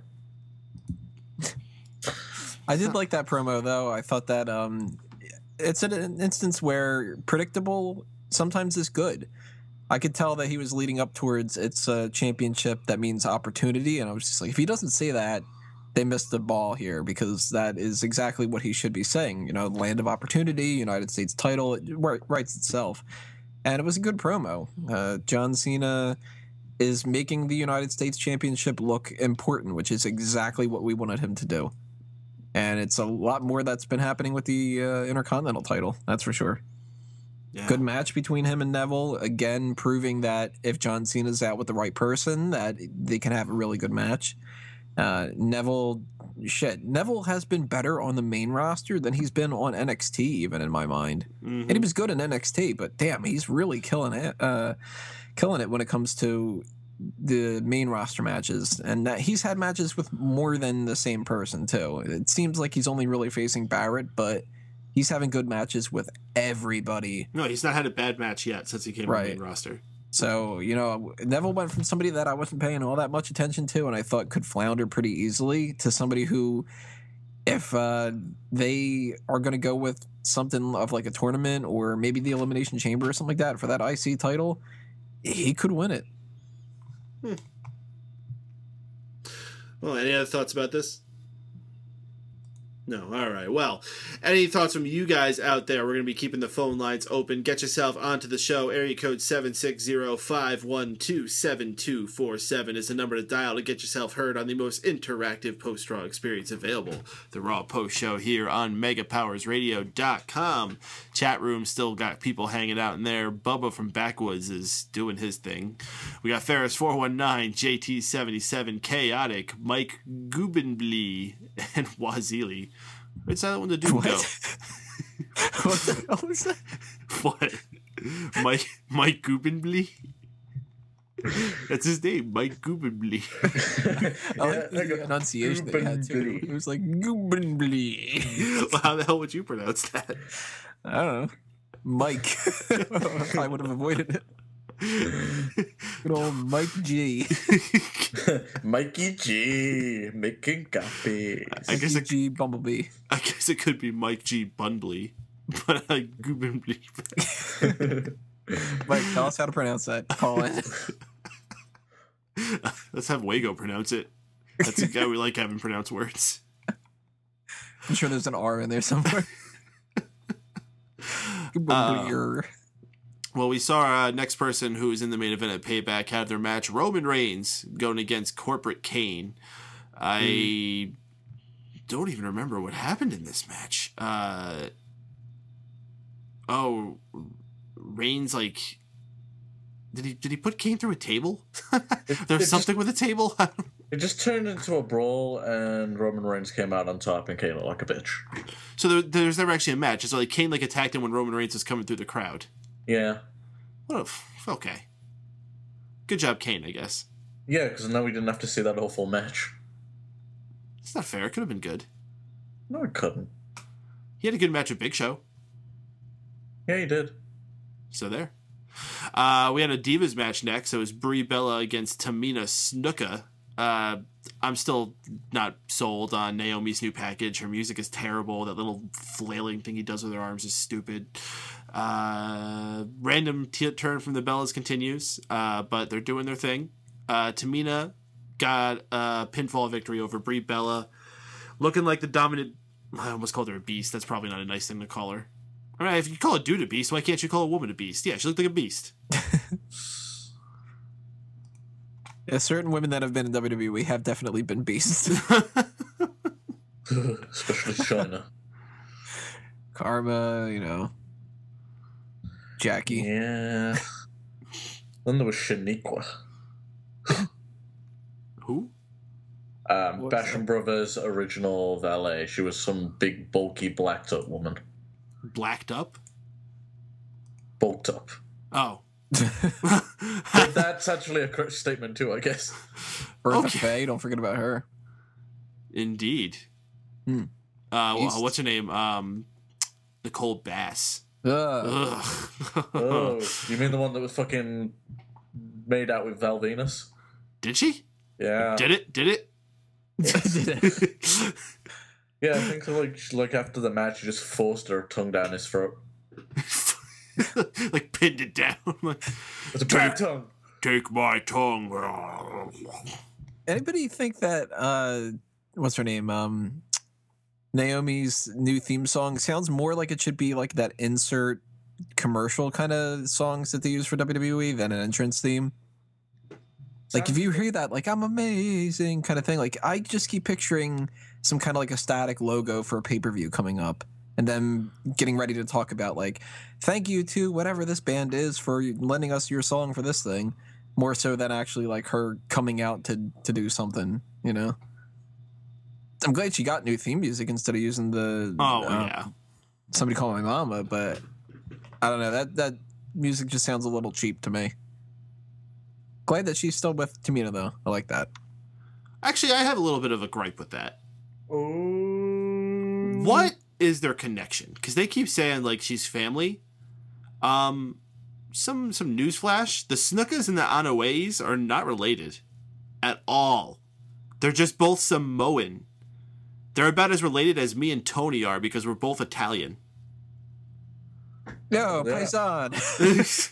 I did like that promo, though. I thought that um, it's an instance where predictable sometimes is good. I could tell that he was leading up towards it's a championship that means opportunity, and I was just like, if he doesn't say that, they missed the ball here, because that is exactly what he should be saying. You know, land of opportunity, United States title, it writes itself. And it was a good promo. Uh, John Cena is making the United States Championship look important, which is exactly what we wanted him to do. And it's a lot more that's been happening with the uh, Intercontinental title, that's for sure. Yeah. Good match between him and Neville, again proving that if John Cena's out with the right person, that they can have a really good match. Uh, Neville shit, Neville has been better on the main roster than he's been on N X T, even in my mind. Mm-hmm. And he was good in N X T, but damn, he's really killing it, uh, killing it when it comes to the main roster matches. And that he's had matches with more than the same person too. It seems like he's only really facing Barrett, but he's having good matches with everybody. No, he's not had a bad match yet since he came Right. on the main roster. So, you know, Neville went from somebody that I wasn't paying all that much attention to and I thought could flounder pretty easily to somebody who, if uh, they are going to go with something of like a tournament or maybe the Elimination Chamber or something like that for that I C title, he could win it. Hmm. Well, any other thoughts about this? No. All right. Well, any thoughts from you guys out there? We're going to be keeping the phone lines open. Get yourself onto the show. Area code seven six zero, five one two, seven two four seven is the number to dial to get yourself heard on the most interactive post-Raw experience available. The Raw Post Show here on mega powers radio dot com. Chat room still got people hanging out in there. Bubba from Backwoods is doing his thing. We got Ferris four one nine, J T seventy-seven, Chaotic, Mike Gubenblee, and Wazili. What's that one to do? What? Go. What the hell was that? What? Mike Mike Gubenblee? That's his name, Mike Gubenblee. I like Yeah, the enunciation that he had too. Gubenblee. It was like Gubenblee. Well, how the hell would you pronounce that? I don't know. Mike. I would have avoided it. Good old Mike G. Mikey G making copies. I guess Mikey it, G Bumblebee. I guess it could be Mike G Bunbley, but I Gubenblee. Mike, tell us how to pronounce that. Call in. Let's have Wago pronounce it. That's a guy we like having pronounce words. I'm sure there's an R in there somewhere. Uh, Well, we saw our uh, next person who was in the main event at Payback have their match, Roman Reigns going against Corporate Kane. I mm. don't even remember what happened in this match. Uh, oh, Reigns, like, did he did he put Kane through a table? There's it something just, with a table? It just turned into a brawl, and Roman Reigns came out on top and Kane looked like a bitch. So there, there's never actually a match. It's like Kane like attacked him when Roman Reigns was coming through the crowd. Yeah. What a f- okay. Good job, Kane, I guess. Yeah, because now we didn't have to see that awful match. It's not fair. It could have been good. No, it couldn't. He had a good match with Big Show. Yeah, he did. So there. Uh, we had a Divas match next. So it was Brie Bella against Tamina Snuka. Uh, I'm still not sold on Naomi's new package. Her music is terrible. That little flailing thing he does with her arms is stupid. Uh, random t- turn from the Bellas continues, uh, but they're doing their thing. Uh, Tamina got a pinfall victory over Brie Bella, looking like the dominant. I almost called her a beast. That's probably not a nice thing to call her. All right, if you call a dude a beast, why can't you call a woman a beast? Yeah, she looked like a beast. Yeah, certain women that have been in W W E have definitely been beasts. Especially China. Karma, you know. Jackie. Yeah. Then there was Shaniqua. Who? Um, What's Basham that? Brothers' original valet. She was some big, bulky, blacked up woman. Blacked up? Bulked up. Oh. But that's actually a correct statement too, I guess. Bertha Okay. Faye, don't forget about her. Indeed. Hmm. Uh, Beast. what's her name? Um, Nicole Bass. Ugh. Ugh. Oh, you mean the one that was fucking made out with Val Venus? Did she? Yeah. Did it? Did it? Yeah, I think so, like, like after the match, she just forced her tongue down his throat. Like pinned it down. Like, It's a big tongue. take my tongue. Anybody think that uh what's her name? Um Naomi's new theme song sounds more like it should be like that insert commercial kind of songs that they use for W W E than an entrance theme. Like if you hear that, like I'm amazing kind of thing, like I just keep picturing some kind of like a static logo for a pay-per-view coming up and then getting ready to talk about like, thank you to whatever this band is for lending us your song for this thing, more so than actually like her coming out to to do something, you know. I'm glad she got new theme music instead of using the Oh uh, yeah. Somebody Call My Mama, but I don't know, that that music just sounds a little cheap to me. Glad that she's still with Tamina though. I like that. Actually, I have a little bit of a gripe with that. Oh. What is their connection? Because they keep saying like she's family. Um, some some newsflash: the Snukas and the Anoa's are not related at all. They're just both Samoan. They're about as related as me and Tony are because we're both Italian. Yo, Yeah. paisan.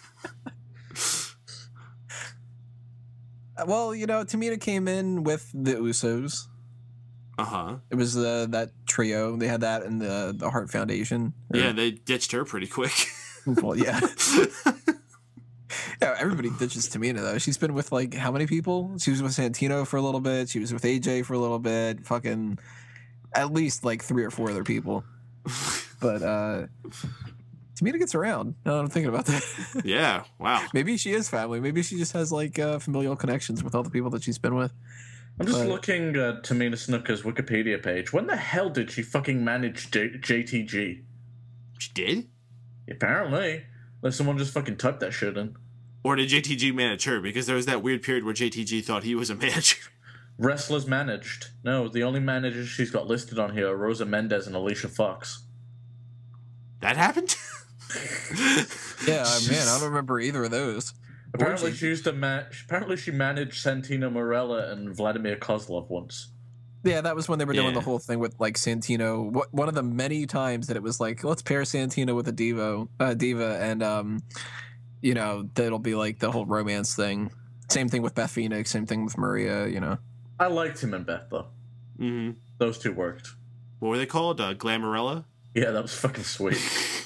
Well, you know, Tamina came in with the Usos. Uh huh. It was uh, that trio. They had that in the the Hart Foundation. Or- Yeah, they ditched her pretty quick. Well, yeah. Yeah, everybody ditches Tamina though. She's been with like how many people? She was with Santino for a little bit. She was with A J for a little bit. Fucking at least like three or four other people. But uh Tamina gets around. Now that I'm thinking about that. Yeah. Wow. Maybe she is family. Maybe she just has like uh, familial connections with all the people that she's been with. I'm just But- looking at Tamina Snuka's Wikipedia page. When the hell did she fucking manage J- JTG? She did? Apparently. Unless someone just fucking typed that shit in. Or did J T G manage her? Because there was that weird period where J T G thought he was a manager. Wrestlers managed. No, the only managers she's got listed on here are Rosa Mendez and Alicia Fox. That happened? Yeah, man, I don't remember either of those. Apparently Or she used to ma- Apparently she managed Santino Marella and Vladimir Kozlov once. Yeah, that was when they were doing Yeah. the whole thing with like Santino. What one of the many times that it was like, let's pair Santino with a Devo, uh, diva, and um, you know, that'll be like the whole romance thing. Same thing with Beth Phoenix. Same thing with Maria. You know. I liked him and Beth though. Mm-hmm. Those two worked. What were they called? Uh, Glamorella? Yeah, that was fucking sweet.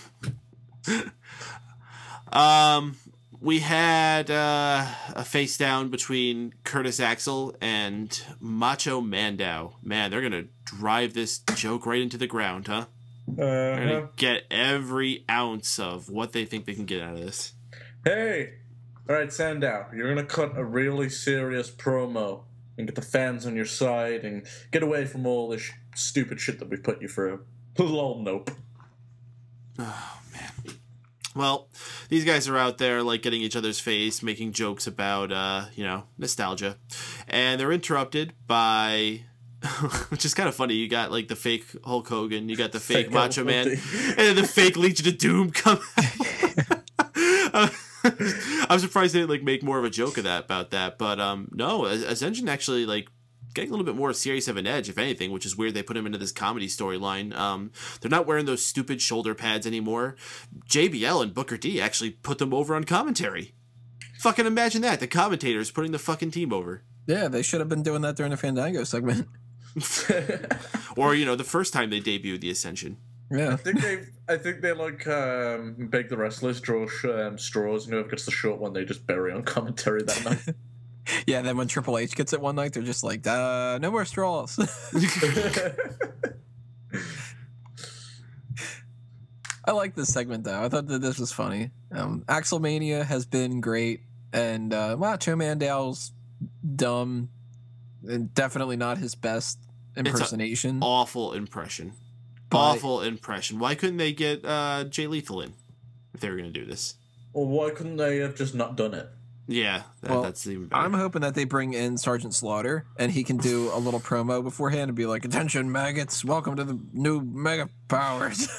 Um, we had uh, a face down between Curtis Axel and Macho Mandow. Man, they're gonna drive this joke right into the ground, huh? They're Uh-huh. gonna get every ounce of what they think they can get out of this. Hey, all right, Sandow, you're gonna cut a really serious promo and get the fans on your side and get away from all this sh- stupid shit that we put you through. Lol, nope. Oh man. Well, these guys are out there like getting each other's face, making jokes about uh, you know, nostalgia. And they're interrupted by which is kind of funny. You got like the fake Hulk Hogan, you got the fake, Fake Macho Hulk Man, Hogan. and then the fake Legion of Doom come. Uh, I'm surprised they didn't like make more of a joke of that about that, but um, no, Ascension actually like getting a little bit more serious of an edge, if anything, which is weird. They put him into this comedy storyline. Um, they're not wearing those stupid shoulder pads anymore. J B L and Booker T actually put them over on commentary. Fucking imagine that, the commentators putting the fucking team over. Yeah, they should have been doing that during the Fandango segment. Or, you know, the first time they debuted the Ascension. Yeah. I think they, I think they like um, beg the wrestlers draw sh- um, straws, and whoever gets the short one, they just bury on commentary that night. Yeah, then when Triple H gets it one night, they're just like, uh, no more straws. I like this segment though. I thought that this was funny. Um, Axelmania has been great, and uh, Macho Mandow's dumb, and definitely not his best impersonation. Awful impression. But- Awful impression. Why couldn't they get uh, Jay Lethal in if they were going to do this? Well, why couldn't they have just not done it? Yeah, that, Well, that's even better. I'm hoping that they bring in Sergeant Slaughter and he can do a little promo beforehand and be like, "Attention, maggots! Welcome to the new Mega Powers."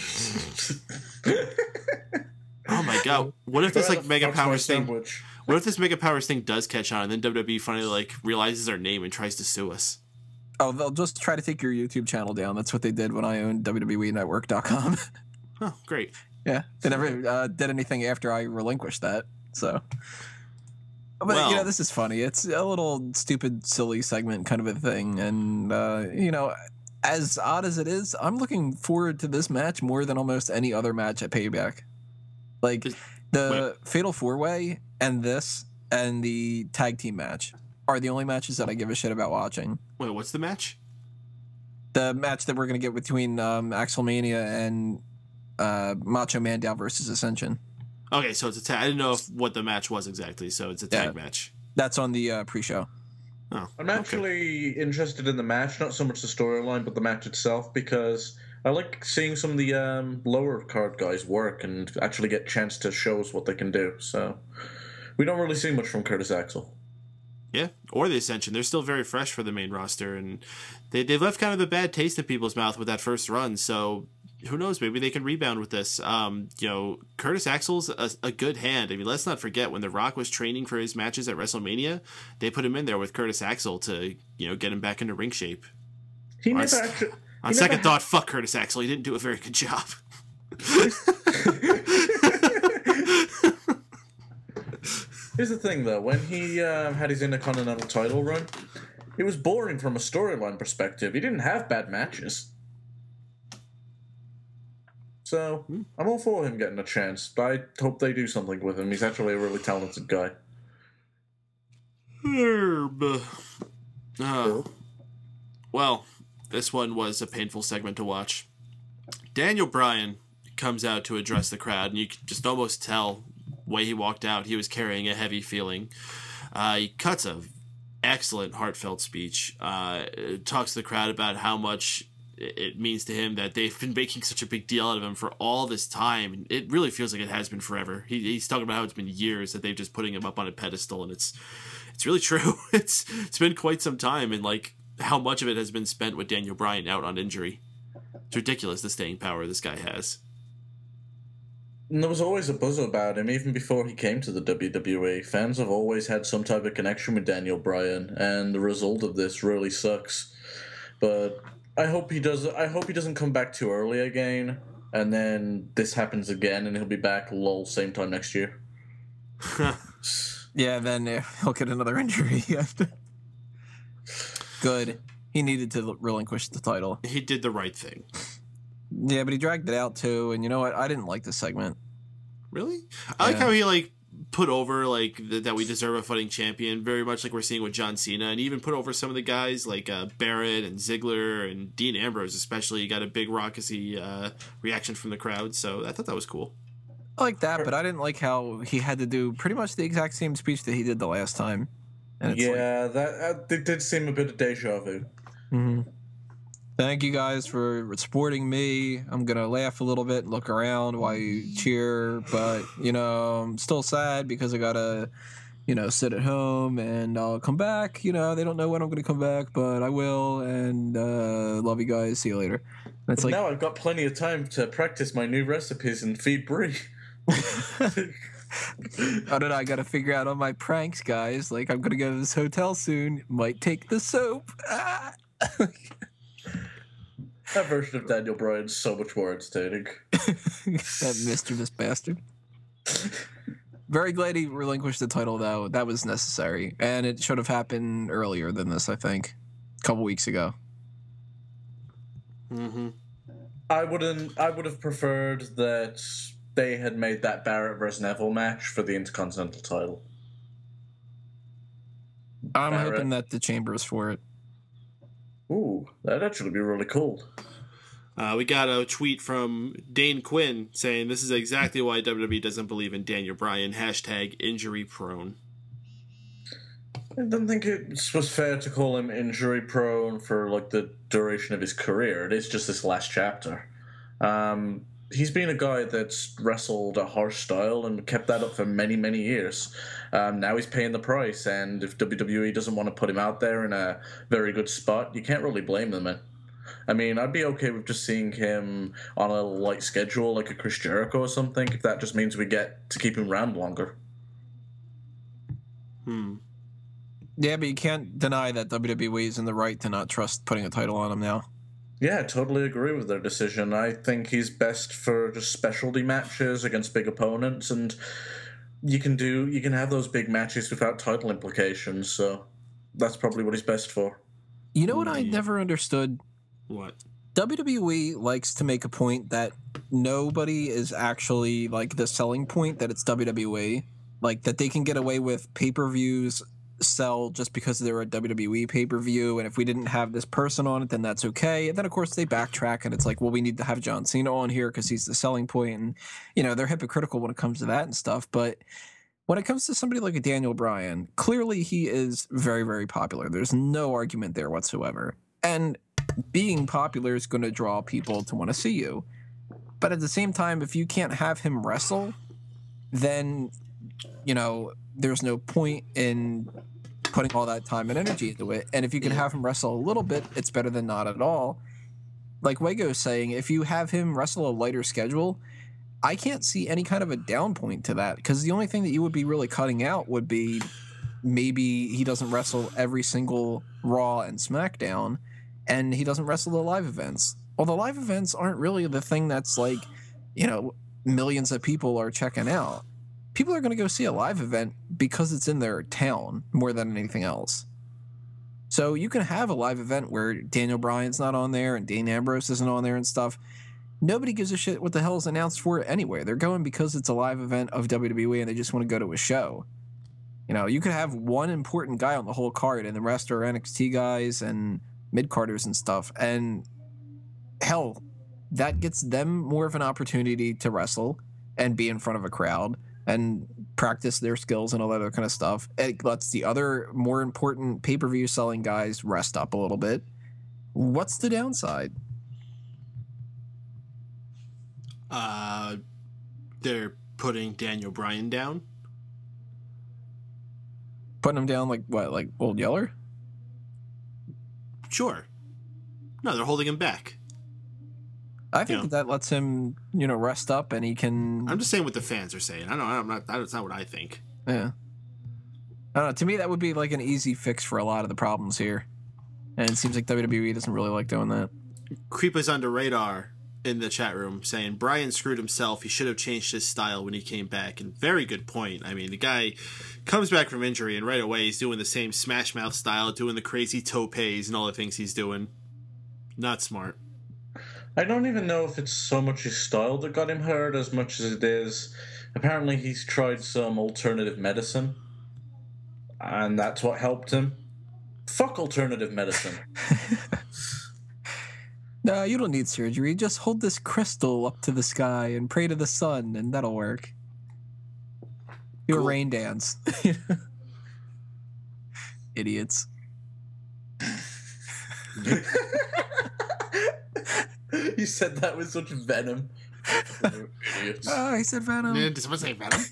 Oh my god! What if this Where like the Mega fuck's my Powers thing? sandwich? What if this Mega Powers thing does catch on, and then W W E finally like realizes our name and tries to sue us? Oh, they'll just try to take your YouTube channel down. That's what they did when I owned W W E Network dot com. Oh, great! Yeah, they never uh, did anything after I relinquished that. So, but Well- you know, this is funny. It's a little stupid, silly segment kind of a thing, and uh, you know, as odd as it is, I'm looking forward to this match more than almost any other match at Payback. Like Is- the Fatal Four Way and this and the tag team match are the only matches that I give a shit about watching. Wait, what's the match? The match that we're gonna get between um, Axelmania and uh, Macho Mandow versus Ascension. Okay, so it's a tag. I didn't know if, what the match was exactly, so it's a tag Yeah. match. That's on the uh, pre-show. Oh, I'm okay. actually interested in the match, not so much the storyline, but the match itself, because I like seeing some of the um, lower card guys work and actually get a chance to show us what they can do. So we don't really see much from Curtis Axel. Yeah, or the Ascension. They're still very fresh for the main roster, and they they left kind of a bad taste in people's mouth with that first run. So who knows? Maybe they can rebound with this. Um, you know, Curtis Axel's a, a good hand. I mean, let's not forget when The Rock was training for his matches at WrestleMania, they put him in there with Curtis Axel to you know get him back into ring shape. He on never actually. on he second never thought, fuck Curtis Axel. He didn't do a very good job. Here's the thing, though. When he um, had his Intercontinental title run, it was boring from a storyline perspective. He didn't have bad matches. So, I'm all for him getting a chance. I hope they do something with him. He's actually a really talented guy. Herb. Uh, well, this one was a painful segment to watch. Daniel Bryan comes out to address the crowd, and you can just almost tell the way he walked out, he was carrying a heavy feeling. Uh, he cuts a excellent, heartfelt speech. Uh, talks to the crowd about how much it means to him that they've been making such a big deal out of him for all this time. It really feels like it has been forever. He, he's talking about how it's been years that they've just putting him up on a pedestal, and it's it's really true. It's it's been quite some time, and like how much of it has been spent with Daniel Bryan out on injury. It's ridiculous the staying power this guy has. And there was always a buzz about him, even before he came to the W W E. Fans have always had some type of connection with Daniel Bryan, and the result of this really sucks. But I hope he does. I hope he doesn't come back too early again, and then this happens again, and he'll be back lol same time next year. Yeah, then uh, he'll get another injury. Good. He needed to relinquish the title. He did the right thing. Yeah, but he dragged it out too, and you know what? I didn't like this segment. Really? I like Yeah. how he like put over like th- that we deserve a fighting champion, very much like we're seeing with John Cena, and he even put over some of the guys like uh, Barrett and Ziggler and Dean Ambrose, especially. He got a big raucous uh, reaction from the crowd, so I thought that was cool. I like that, but I didn't like how he had to do pretty much the exact same speech that he did the last time. And it's Yeah, that uh, it did seem a bit of deja vu. like, hmm thank you guys for supporting me. I'm gonna laugh a little bit and look around while you cheer, but you know, I'm still sad because I gotta, you know, sit at home and I'll come back. You know, they don't know when I'm gonna come back, but I will. And uh, love you guys. See you later. And it's But like, now I've got plenty of time to practice my new recipes and feed Brie. I don't know. I got to figure out all my pranks, guys. Like, I'm gonna go to this hotel soon. Might take the soap. Ah. That version of Daniel Bryan's so much more entertaining. That mischievous bastard. Very glad he relinquished the title, though. That was necessary, and it should have happened earlier than this. I think, a couple weeks ago. Mm-hmm. I wouldn't. I would have preferred that they had made that Barrett versus Neville match for the Intercontinental title. I'm Barrett. hoping that the Chamber's for it. Ooh, that'd actually be really cool. Uh, we got a tweet from Dane Quinn saying this is exactly why W W E doesn't believe in Daniel Bryan. Hashtag injury prone. I don't think it was fair to call him injury prone for like the duration of his career. It is just this last chapter. Um, he's been a guy that's wrestled a harsh style and kept that up for many, many years. Um, now he's paying the price, and if W W E doesn't want to put him out there in a very good spot, you can't really blame them, man. I mean, I'd be okay with just seeing him on a light schedule, like a Chris Jericho or something, if that just means we get to keep him around longer. Hmm. Yeah, but you can't deny that W W E is in the right to not trust putting a title on him now. Yeah, I totally agree with their decision. I think he's best for just specialty matches against big opponents, and you can do you can have those big matches without title implications, so that's probably what he's best for. You know what I Yeah. never understood? What? W W E likes to make a point that nobody is actually like the selling point that it's W W E. Like that they can get away with pay-per-views sell just because they're a W W E pay-per-view, and if we didn't have this person on it, then that's okay. And then of course they backtrack and it's like, well, we need to have John Cena on here because he's the selling point, and you know they're hypocritical when it comes to that and stuff. But When it comes to somebody like a Daniel Bryan, clearly he is very, very popular. There's no argument there whatsoever. And being popular is going to draw people to want to see you. But at the same time, if you can't have him wrestle, then, you know, there's no point in putting all that time and energy into it. And if you can have him wrestle a little bit, it's better than not at all. Like Wego is saying, if you have him wrestle a lighter schedule, I can't see any kind of a down point to that, because the only thing that you would be really cutting out would be maybe he doesn't wrestle every single Raw and SmackDown, and he doesn't wrestle the live events. Well, the live events aren't really the thing that's like, you know, millions of people are checking out. People are going to go see a live event because it's in their town more than anything else. So you can have a live event where Daniel Bryan's not on there and Dean Ambrose isn't on there and stuff. Nobody gives a shit what the hell is announced for it anyway. They're going because it's a live event of W W E and they just want to go to a show. You know, you could have one important guy on the whole card and the rest are N X T guys and mid-carders and stuff. And hell, that gets them more of an opportunity to wrestle and be in front of a crowd and practice their skills and all that other kind of stuff. It lets the other more important pay-per-view selling guys rest up a little bit. What's the downside? Uh, they're putting Daniel Bryan down. Putting him down like what? Like Old Yeller? Sure. No, they're holding him back. I think You know. that lets him, you know, rest up and he can. I'm just saying what the fans are saying. I don't know. I'm not. That's not what I think. Yeah. I don't know. To me, that would be like an easy fix for a lot of the problems here. And it seems like W W E doesn't really like doing that. Creep is under radar in the chat room saying Bryan screwed himself. He should have changed his style when he came back. And very good point. I mean, the guy comes back from injury and right away he's doing the same Smash Mouth style, doing the crazy topes and all the things he's doing. Not smart. I don't even know if it's so much his style that got him hurt as much as it is. Apparently, he's tried some alternative medicine, and that's what helped him. Fuck alternative medicine. No, you don't need surgery. Just hold this crystal up to the sky and pray to the sun, and that'll work. Do Cool. a rain dance. Idiots. You said that with such venom. Idiots. Oh, he said Venom. Did someone say Venom?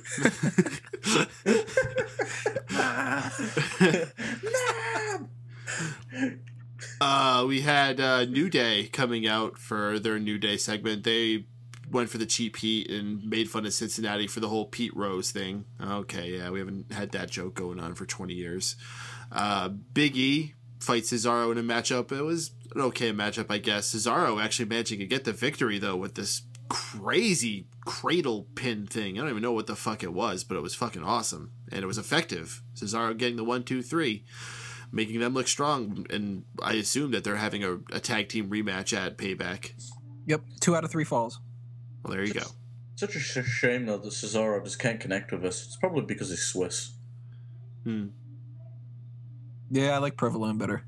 uh, we had uh, New Day coming out for their New Day segment. They went for the cheap heat and made fun of Cincinnati for the whole Pete Rose thing. Okay, yeah, we haven't had that joke going on for twenty years. Uh, Big E fights Cesaro in a matchup. It was an okay matchup, I guess. Cesaro actually managing to get the victory, though, with this crazy cradle pin thing. I don't even know what the fuck it was, but it was fucking awesome. And it was effective. Cesaro getting the one, two, three, making them look strong. And I assume that they're having a, a tag team rematch at Payback. Yep, two out of three falls. Well, there you go. Such a sh- shame, though, that Cesaro just can't connect with us. It's probably because he's Swiss. Hmm. Yeah, I like Provolone better.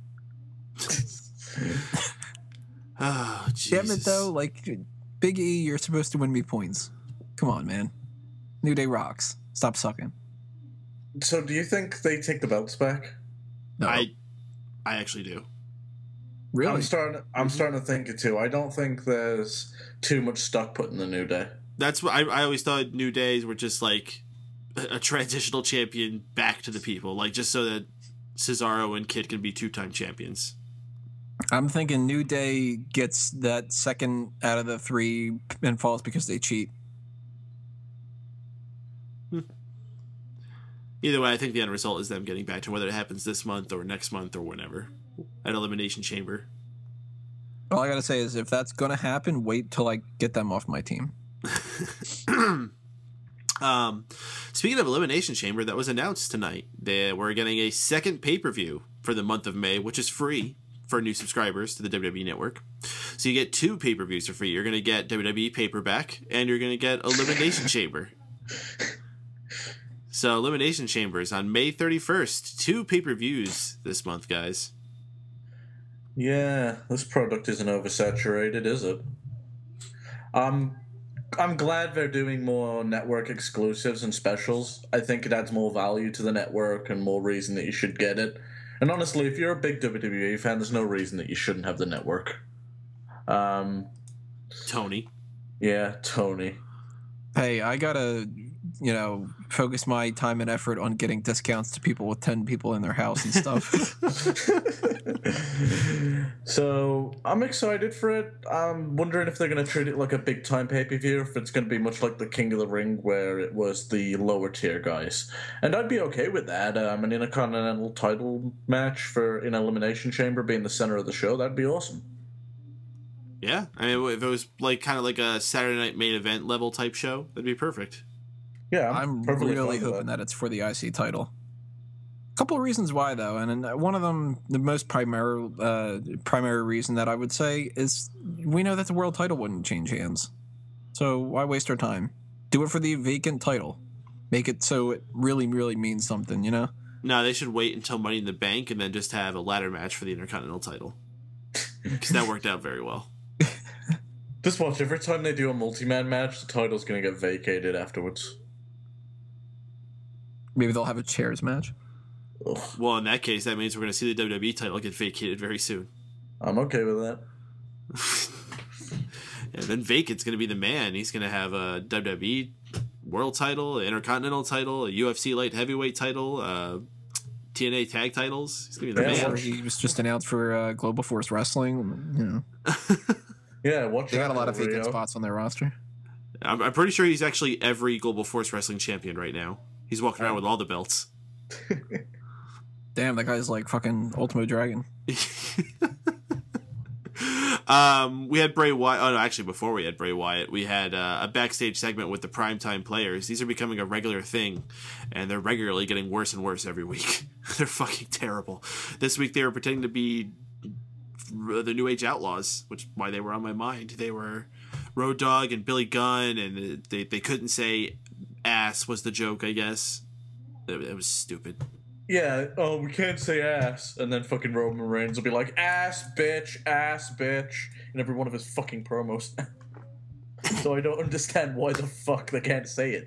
Oh, Jesus. Damn it, though. Like, Big E, you're supposed to win me points. Come on, man. New Day rocks. Stop sucking. So, do you think they take the belts back? No. I, I actually do. really? I'm starting. I'm starting to think it too. I don't think there's too much stock put in the New Day. That's what I, I always thought New Days were just like a, a transitional champion back to the people, like just so that Cesaro and Kid can be two-time champions. I'm thinking New Day gets that second out of the three pinfalls because they cheat. Either way, I think the end result is them getting back to whether it happens this month or next month or whenever at Elimination Chamber. All I gotta say is if that's gonna happen, wait till I get them off my team. um, speaking of Elimination Chamber, that was announced tonight. They we're getting a second pay-per-view for the month of May, which is free for new subscribers to the W W E Network. So you get two pay-per-views for free. You're going to get W W E Paperback, and you're going to get Elimination Chamber. So Elimination Chambers on May thirty-first. Two pay-per-views this month, guys. Yeah, this product isn't oversaturated, is it? Um, I'm glad they're doing more network exclusives and specials. I think it adds more value to the network and more reason that you should get it. And honestly, if you're a big W W E fan, there's no reason that you shouldn't have the network. Um, Tony. Yeah, Tony. Hey, I gotta, you know, focus my time and effort on getting discounts to people with ten people in their house and stuff. So I'm excited for it. I'm wondering if they're going to treat it like a big time pay per view, if it's going to be much like the King of the Ring, where it was the lower tier guys. And I'd be okay with that. Um, an Intercontinental title match for an Elimination Chamber being the center of the show, that'd be awesome. Yeah, I mean, if it was like kind of like a Saturday Night Main Event level type show, that'd be perfect. Yeah, I'm, I'm perfectly really fine with hoping that. that it's for the I C title. A couple of reasons why, though, and one of them, the most primary uh, primary reason that I would say is we know that the world title wouldn't change hands, so why waste our time? Do it for the vacant title. Make it so it really, really means something, you know? No, they should wait until Money in the Bank and then just have a ladder match for the Intercontinental title, because that worked out very well. Just watch, every time they do a multi-man match, the title's going to get vacated afterwards. Maybe they'll have a chairs match. Ugh, Well, in that case, that means we're going to see the W W E title get vacated very soon. I'm okay with that. And then Vacant's going to be the man. He's going to have a W W E world title, an Intercontinental title, a U F C light heavyweight title, uh, T N A tag titles. He's going to be the Yeah, man. Or he was just announced for uh, Global Force Wrestling. You know, Yeah, watch they got a that, lot of vacant Rio. spots on their roster. I'm, I'm pretty sure he's actually every Global Force Wrestling champion right now. He's walking around with all the belts. Damn, that guy's like fucking Ultimo Dragon. um, we had Bray Wyatt. Oh no, actually, before we had Bray Wyatt, we had uh, a backstage segment with the primetime players. These are becoming a regular thing, and they're regularly getting worse and worse every week. They're fucking terrible. This week they were pretending to be the New Age Outlaws, which is why they were on my mind. They were Road Dogg and Billy Gunn, and they they couldn't say ass was the joke. I guess it, it was stupid. Yeah, oh, we can't say ass. And then fucking Roman Reigns will be like, ass, bitch, ass, bitch, in every one of his fucking promos. So I don't understand why the fuck they can't say it.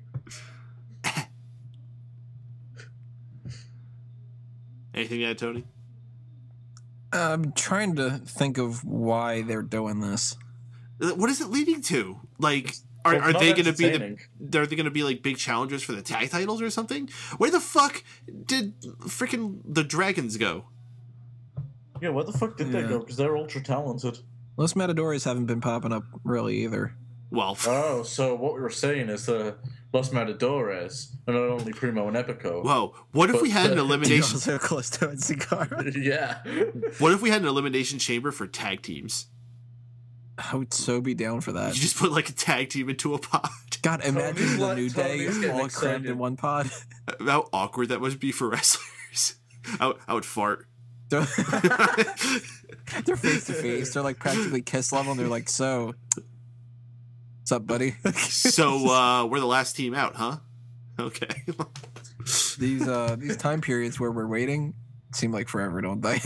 Anything to add, Tony? I'm trying to think of why they're doing this. What is it leading to? Like, are, Well, are not they going to be the? entertaining. Are they going to be like big challengers for the tag titles or something? Where the fuck did freaking the Dragons go? Yeah, where the fuck did they Yeah. go? Because they're ultra talented. Los Matadores haven't been popping up really either. Well, Oh, so what we were saying is uh, Los Matadores are not only Primo and Epico. whoa! What if But we had an the- elimination? Also close to it, cigar. Yeah. What if we had an elimination chamber for tag teams? I would so be down for that. You just put like a tag team into a pod. God, imagine Tony's the like- New Day Tony's getting all crammed excited. in one pod. How awkward that must be for wrestlers. I would, I would fart. They're face to face. They're like practically kiss level, and they're like, "So, what's up, buddy?" So uh, we're the last team out, huh? Okay. these uh these time periods where we're waiting seem like forever, don't they?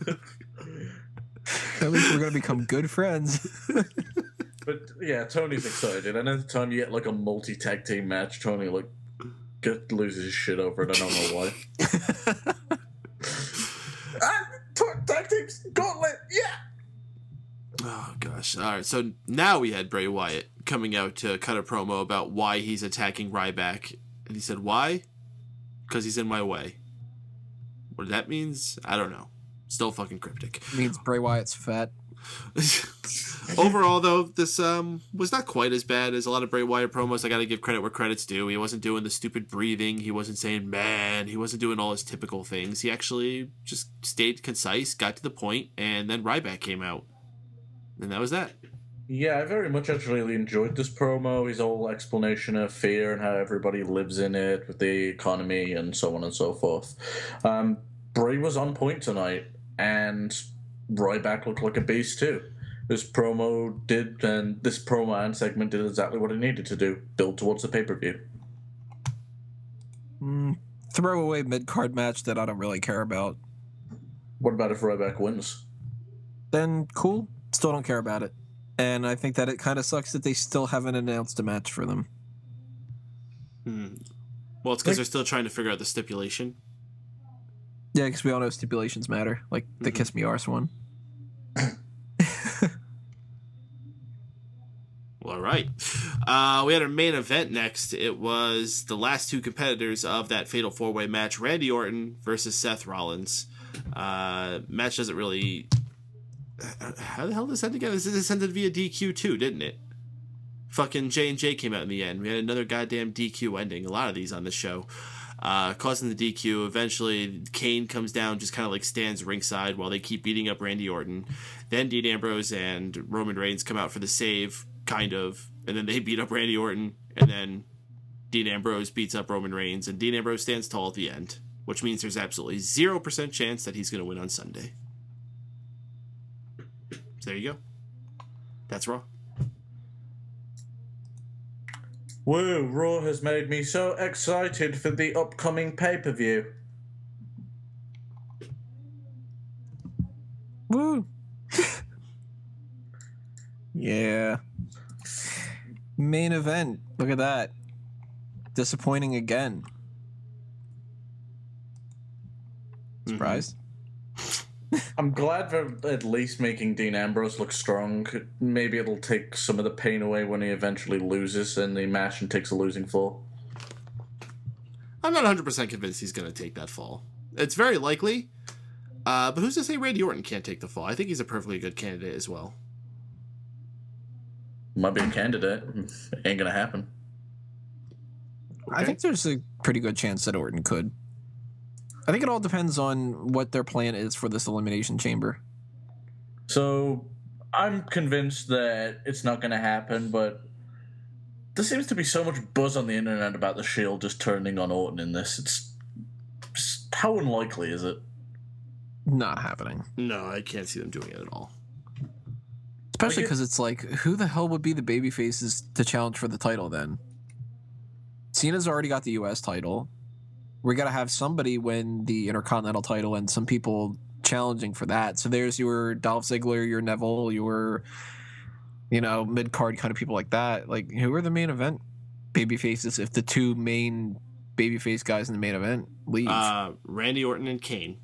At least we're gonna become good friends. But yeah, Tony's excited. And every time you get like a multi tag team match, Tony like get, loses his shit over it. I don't know why. ah, t- tag teams, gauntlet, yeah. Oh gosh. All right. So now we had Bray Wyatt coming out to cut a promo about why he's attacking Ryback, and he said, "Why? Because he's in my way." What that means, I don't know. Still fucking cryptic. Means Bray Wyatt's fat. Overall, though, this um was not quite as bad as a lot of Bray Wyatt promos. I got to give credit where credit's due. He wasn't doing the stupid breathing. He wasn't saying "man." He wasn't doing all his typical things. He actually just stayed concise, got to the point, and then Ryback came out, and that was that. Yeah, I very much actually enjoyed this promo. His whole explanation of fear and how everybody lives in it with the economy and so on and so forth. Um, Bray was on point tonight, and Ryback looked like a beast too. This promo did, and this promo and segment did exactly what it needed to do: build towards the pay per view. Mm, throwaway mid card match that I don't really care about. What about if Ryback wins? Then cool. Still don't care about it. And I think that it kind of sucks that they still haven't announced a match for them. Hmm. Well, it's because they're still trying to figure out the stipulation. Yeah, because we all know stipulations matter, like the Mhm. Kiss Me Arse one. Well, all right. Uh, we had our main event next. It was the last two competitors of that Fatal four-way match, Randy Orton versus Seth Rollins. Uh, match doesn't really... How the hell did this end again? This ended via D Q too, didn't it? Fucking J and J came out in the end. We had another goddamn D Q ending. A lot of these on the show. Uh, causing the D Q. Eventually, Kane comes down, just kind of like stands ringside while they keep beating up Randy Orton. Then Dean Ambrose and Roman Reigns come out for the save, kind of. And then they beat up Randy Orton. And then Dean Ambrose beats up Roman Reigns. And Dean Ambrose stands tall at the end. Which means there's absolutely zero percent chance that he's going to win on Sunday. So there you go. That's Raw. Woo, Raw has made me so excited for the upcoming pay-per-view. Woo! Yeah. Main event. Look at that. Disappointing again. Surprised? I'm glad they're at least making Dean Ambrose look strong. Maybe it'll take some of the pain away when he eventually loses in the match and takes a losing fall. I'm not one hundred percent convinced he's going to take that fall. It's very likely. Uh, but who's to say Randy Orton can't take the fall? I think he's a perfectly good candidate as well. Might be a candidate. Ain't gonna happen. I think there's a pretty good chance that Orton could. I think it all depends on what their plan is for this Elimination Chamber. So, I'm convinced that it's not gonna happen, but there seems to be so much buzz on the internet about the Shield just turning on Orton in this. It's... just how unlikely is it? Not happening. No, I can't see them doing it at all. Especially Like it- because it's like, who the hell would be the baby faces to challenge for the title then? Cena's already got the U S title. We got to have somebody win the Intercontinental title and some people challenging for that. So there's your Dolph Ziggler, your Neville, your, you know, mid-card kind of people like that. Like, who are the main event baby faces if the two main babyface guys in the main event leave? Uh, Randy Orton and Kane.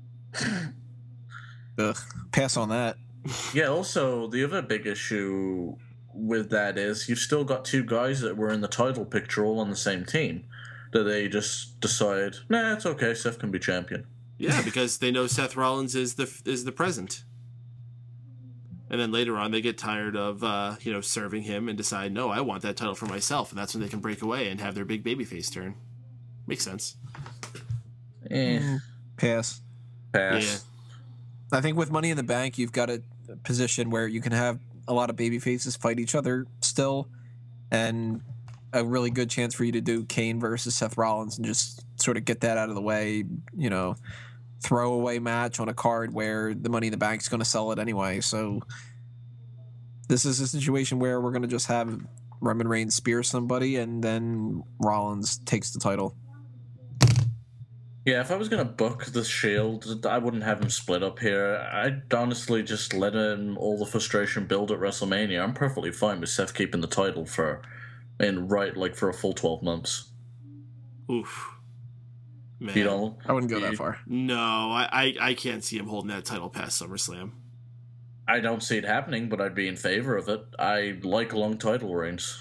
Ugh, pass on that. Yeah, also, the other big issue with that is you've still got two guys that were in the title picture all on the same team. Do they just decide, nah, it's okay, Seth can be champion? Yeah, because they know Seth Rollins is the is the present. And then later on, they get tired of uh, you know serving him and decide, no, I want that title for myself, and that's when they can break away and have their big babyface turn. Makes sense. Eh, Pass. pass. Yeah. I think with Money in the Bank, you've got a position where you can have a lot of baby faces fight each other still, and a really good chance for you to do Kane versus Seth Rollins and just sort of get that out of the way, you know, throwaway match on a card where the Money in the Bank's going to sell it anyway. So this is a situation where we're going to just have Roman Reigns spear somebody and then Rollins takes the title. Yeah, if I was going to book the Shield, I wouldn't have him split up here. I'd honestly just let him all the frustration build at WrestleMania. I'm perfectly fine with Seth keeping the title for, and right, like for a full twelve months. Oof. Man. You know, I wouldn't go that you- far. No, I, I, I can't see him holding that title past SummerSlam. I don't see it happening, but I'd be in favor of it. I like long title reigns.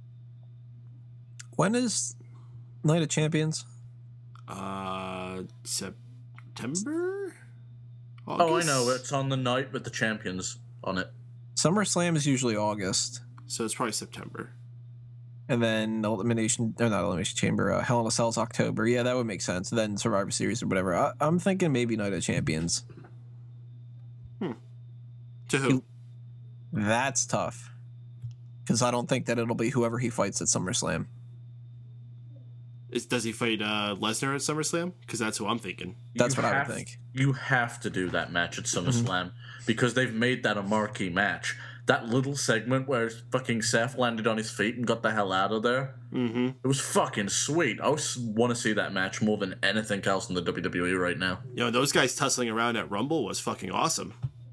When is Night of Champions? Uh, September? Oh, I August? know. It's on the night with the champions on it. SummerSlam is usually August. So it's probably September. And then Elimination, or not Elimination Chamber, uh, Hell in a Cell's October. Yeah, that would make sense. Then Survivor Series or whatever. I, I'm thinking maybe Night of Champions. To who? That's tough. Because I don't think that it'll be whoever he fights at SummerSlam. Is, does he fight uh, Lesnar at SummerSlam? Because that's who I'm thinking. That's You what I would have- think. You have to do that match at SummerSlam because they've made that a marquee match. That little segment where fucking Seth landed on his feet and got the hell out of there, Mm-hmm. it was fucking sweet. I want to see that match more than anything else in the W W E right now. You know, those guys tussling around at Rumble was fucking awesome.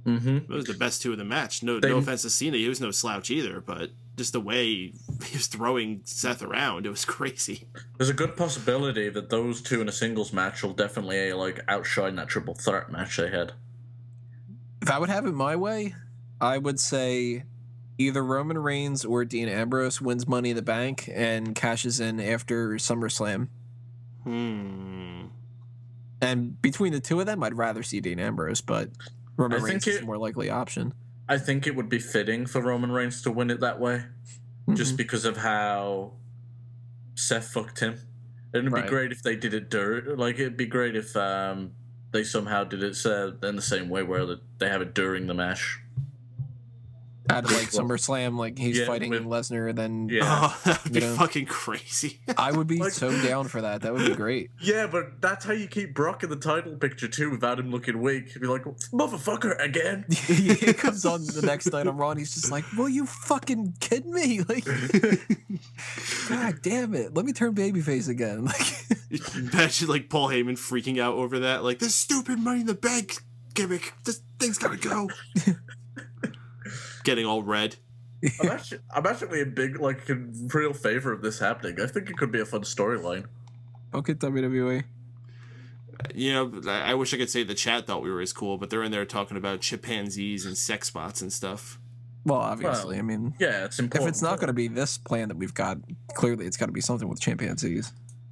Mm-hmm. It was the best two of the match. No, They- no offense to Cena, he was no slouch either, but just the way he was throwing Seth around, it was crazy. There's a good possibility that those two in a singles match will definitely like outshine that triple threat match they had. If I would have it my way, I would say either Roman Reigns or Dean Ambrose wins Money in the Bank and cashes in after SummerSlam. Hmm. And between the two of them, I'd rather see Dean Ambrose, but Roman I Reigns think is it- a more likely option. I think it would be fitting for Roman Reigns to win it that way, just Mhm. because of how Seth fucked him. It'd Right. be great if they did it dur- like it'd be great if um, they somehow did it uh, in the same way where they have it during the match. At like SummerSlam, like he's Yeah, fighting with- Lesnar, then Yeah. Oh, that would be You know? fucking crazy. I would be Like- so down for that. That would be great. Yeah, but that's how you keep Brock in the title picture too, without him looking weak. You'd be like, motherfucker, again. He comes on the next night on Raw, and he's just like, "Will you fucking kidding me? Like, God damn it! Let me turn babyface again." Like, Imagine like Paul Heyman freaking out over that, like this stupid Money in the Bank gimmick. This thing's gotta go. Getting all red. I'm actually, I'm actually a big, like, in real favor of this happening. I think it could be a fun storyline. okay, W W E. You know, I I wish I could say the chat thought we were as cool, but they're in there talking about chimpanzees and sex bots and stuff. Well, obviously, Well, I mean, Yeah, it's if important. it's not going to be this plan that we've got, clearly it's got to be something with chimpanzees.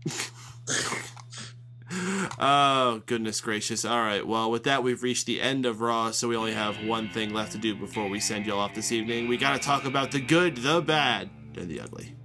Oh, goodness gracious. All right, well, with that, we've reached the end of Raw, so we only have one thing left to do before we send y'all off this evening. We got to talk about the good, the bad, and the ugly.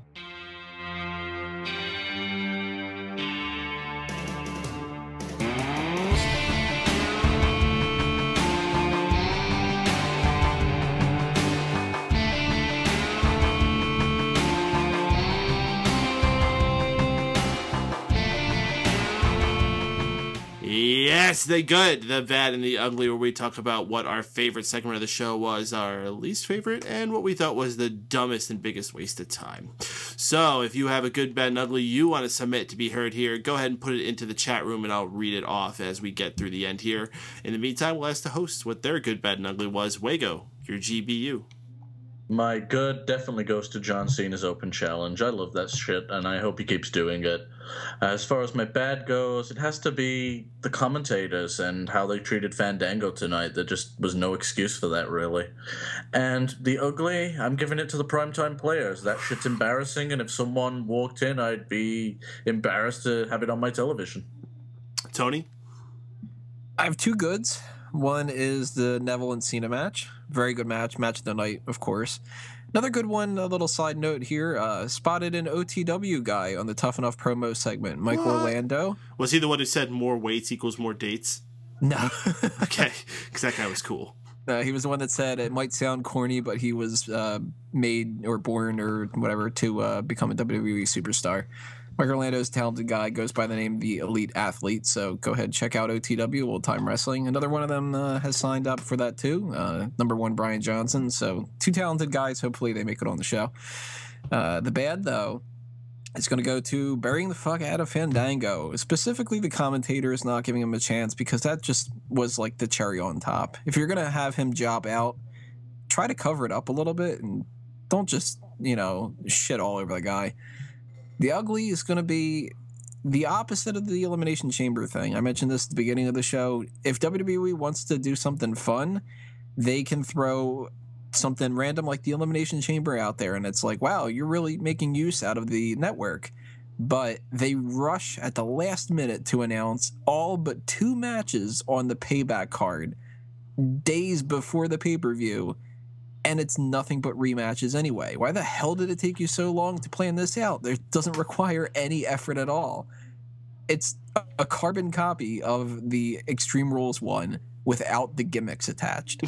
Yes, the good, the bad, and the ugly, where we talk about what our favorite segment of the show was, our least favorite, and what we thought was the dumbest and biggest waste of time. So, if you have a good, bad, and ugly you want to submit to be heard here, go ahead and put it into the chat room, and I'll read it off as we get through the end here. In the meantime, we'll ask the hosts what their good, bad, and ugly was. Wago, your G B U. My good definitely goes to John Cena's Open Challenge. I love that shit, and I hope he keeps doing it. Uh, as far as my bad goes, it has to be the commentators and how they treated Fandango tonight. There just was no excuse for that, really. And the ugly, I'm giving it to the primetime players. That shit's embarrassing, and if someone walked in, I'd be embarrassed to have it on my television. Tony? I have two goods. One is the Neville and Cena match. Very good match. Match of the night, of course. Another good one, a little side note here, uh, spotted an O T W guy on the Tough Enough promo segment. Mike What? Orlando. Was he the one who said more weights equals more dates? No. Okay, because that guy was cool. Uh, he was the one that said it might sound corny, but he was uh, made or born or whatever to uh, become a W W E superstar. Mike Orlando's a talented guy, goes by the name The Elite Athlete, so go ahead, check out O T W, Old Time Wrestling. Another one of them uh, has signed up for that too, uh, number one, Brian Johnson. So two talented guys, hopefully they make it on the show. Uh, the bad, though, is going to go to burying the fuck out of Fandango, specifically the commentators not giving him a chance, because that just was like the cherry on top. If you're going to have him job out, try to cover it up a little bit and don't just, you know, shit all over the guy. The ugly is going to be the opposite of the Elimination Chamber thing. I mentioned this at the beginning of the show. If W W E wants to do something fun, they can throw something random like the Elimination Chamber out there, and it's like, wow, you're really making use out of the network. But they rush at the last minute to announce all but two matches on the Payback card days before the pay-per-view, and it's nothing but rematches anyway. Why the hell did it take you so long to plan this out? It doesn't require any effort at all. It's a carbon copy of the Extreme Rules one without the gimmicks attached.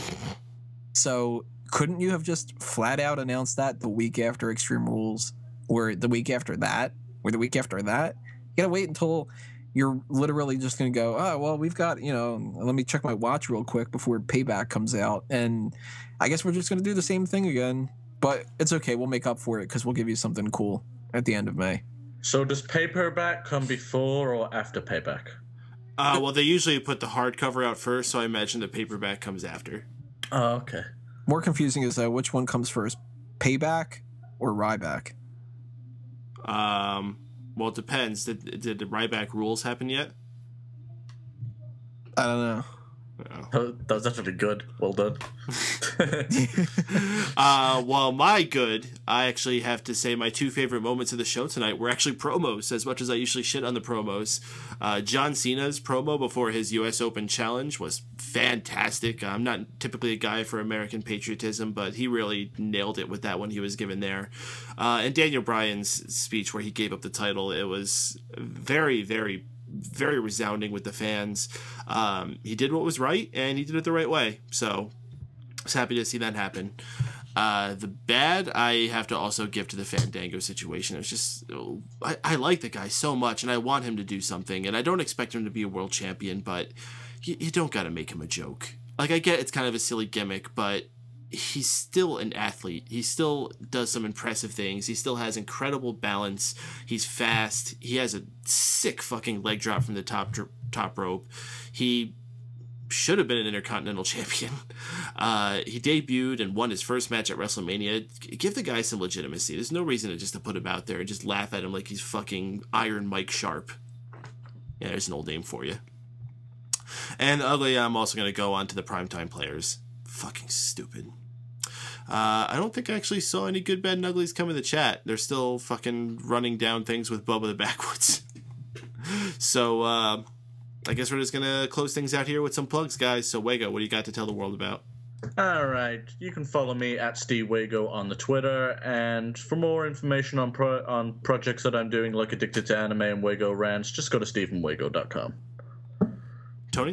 So couldn't you have just flat out announced that the week after Extreme Rules, or the week after that, or the week after that? You gotta wait until you're literally just going to go, oh, well, we've got, you know, let me check my watch real quick before Payback comes out. And I guess we're just going to do the same thing again. But it's okay. We'll make up for it because we'll give you something cool at the end of May. So does Payback come before or after Payback? Uh, well, they usually put the hardcover out first, so I imagine the paperback comes after. Oh, okay. More confusing is uh, which one comes first, Payback or Ryback? Um, well, it depends. Did, did the Ryback rules happen yet? I don't know. Oh, that was actually good. Well done. uh, well, my good, I actually have to say my two favorite moments of the show tonight were actually promos, as much as I usually shit on the promos. Uh, John Cena's promo before his U S Open challenge was fantastic. I'm not typically a guy for American patriotism, but he really nailed it with that one he was given there. Uh, and Daniel Bryan's speech where he gave up the title, it was very, very very resounding with the fans. Um, he did what was right, and he did it the right way. So I was happy to see that happen. Uh, the bad, I have to also give to the Fandango situation. It's just, I, I like the guy so much, and I want him to do something, and I don't expect him to be a world champion, but you, you don't got to make him a joke. Like, I get it's kind of a silly gimmick, but he's still an athlete. He still does some impressive things. He still has incredible balance. He's fast. He has a sick fucking leg drop from the top top rope. He should have been an Intercontinental Champion. Uh, he debuted and won his first match at WrestleMania. Give the guy some legitimacy. There's no reason to just to put him out there and just laugh at him like he's fucking Iron Mike Sharp. Yeah, there's an old name for you. And ugly, I'm also going to go on to the primetime players. Fucking stupid. Uh, I don't think I actually saw any good, bad, and uglies come in the chat. They're still fucking running down things with Bubba the Backwoods. so, uh, I guess we're just going to close things out here with some plugs, guys. So, Wago, what do you got to tell the world about? All right. You can follow me at Steve Wago on the Twitter. And for more information on pro- on projects that I'm doing, like Addicted to Anime and Wago Rants, just go to stephen wago dot com. Tony?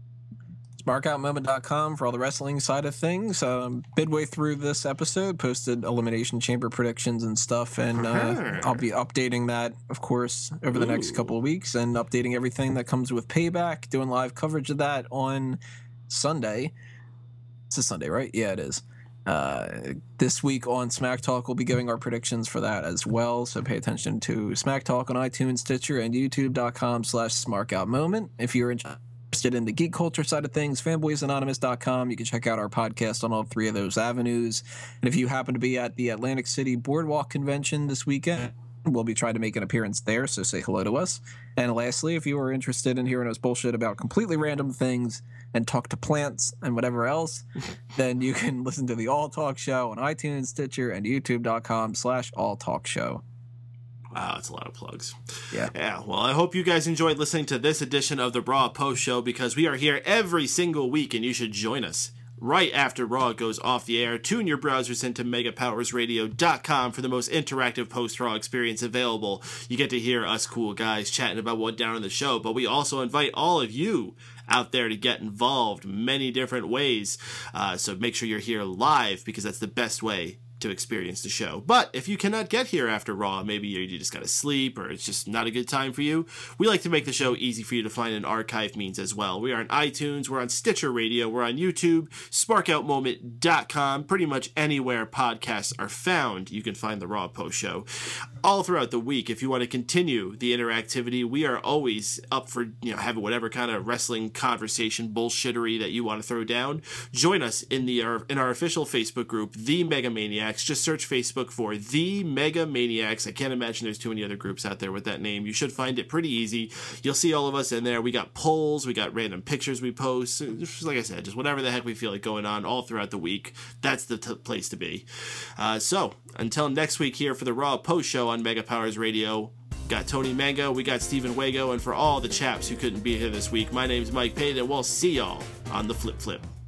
mark out moment dot com for all the wrestling side of things. Um, midway through this episode, posted Elimination Chamber predictions and stuff, and uh, I'll be updating that, of course, over the Ooh. next couple of weeks, and updating everything that comes with Payback, doing live coverage of that on Sunday. It's a Sunday, right? Yeah, it is. Uh, this week on Smack Talk, we'll be giving our predictions for that as well, so pay attention to Smack Talk on iTunes, Stitcher, and youtube dot com slash smarkoutmoment. If you're interested in the geek culture side of things, fanboys anonymous dot com. You can check out our podcast on all three of those avenues. And if you happen to be at the Atlantic City Boardwalk Convention this weekend, we'll be trying to make an appearance there, so say hello to us. And lastly, if you are interested in hearing us bullshit about completely random things and talk to plants and whatever else, then you can listen to the All Talk Show on iTunes, Stitcher, and youtube dot com slash all talk show. Wow, that's a lot of plugs. Yeah. Yeah. Well, I hope you guys enjoyed listening to this edition of the Raw Post Show, because we are here every single week and you should join us right after Raw goes off the air. Tune your browsers into mega powers radio dot com for the most interactive post-Raw experience available. You get to hear us cool guys chatting about what down in the show, but we also invite all of you out there to get involved many different ways. Uh, so make sure you're here live, because that's the best way to experience the show. But if you cannot get here after Raw, maybe you just gotta sleep, or it's just not a good time for you, we like to make the show easy for you to find in archive means as well. We are on iTunes, we're on Stitcher Radio, we're on YouTube, spark out moment dot com, pretty much anywhere podcasts are found, you can find the Raw Post Show. All throughout the week, if you want to continue the interactivity, we are always up for, you know, having whatever kind of wrestling conversation bullshittery that you want to throw down. Join us in the in our official Facebook group, The Mega Maniacs. Just search Facebook for The Mega Maniacs. I can't imagine there's too many other groups out there with that name. You should find it pretty easy. You'll see all of us in there. We got polls, we got random pictures we post. Just like I said, just whatever the heck we feel like going on all throughout the week. That's the t- place to be. Uh, so, until next week here for the Raw Post Show on Mega Powers Radio, got Tony Mango, we got Stephen Wago, and for all the chaps who couldn't be here this week, my name's Mike Payne, and we'll see y'all on the Flip Flip.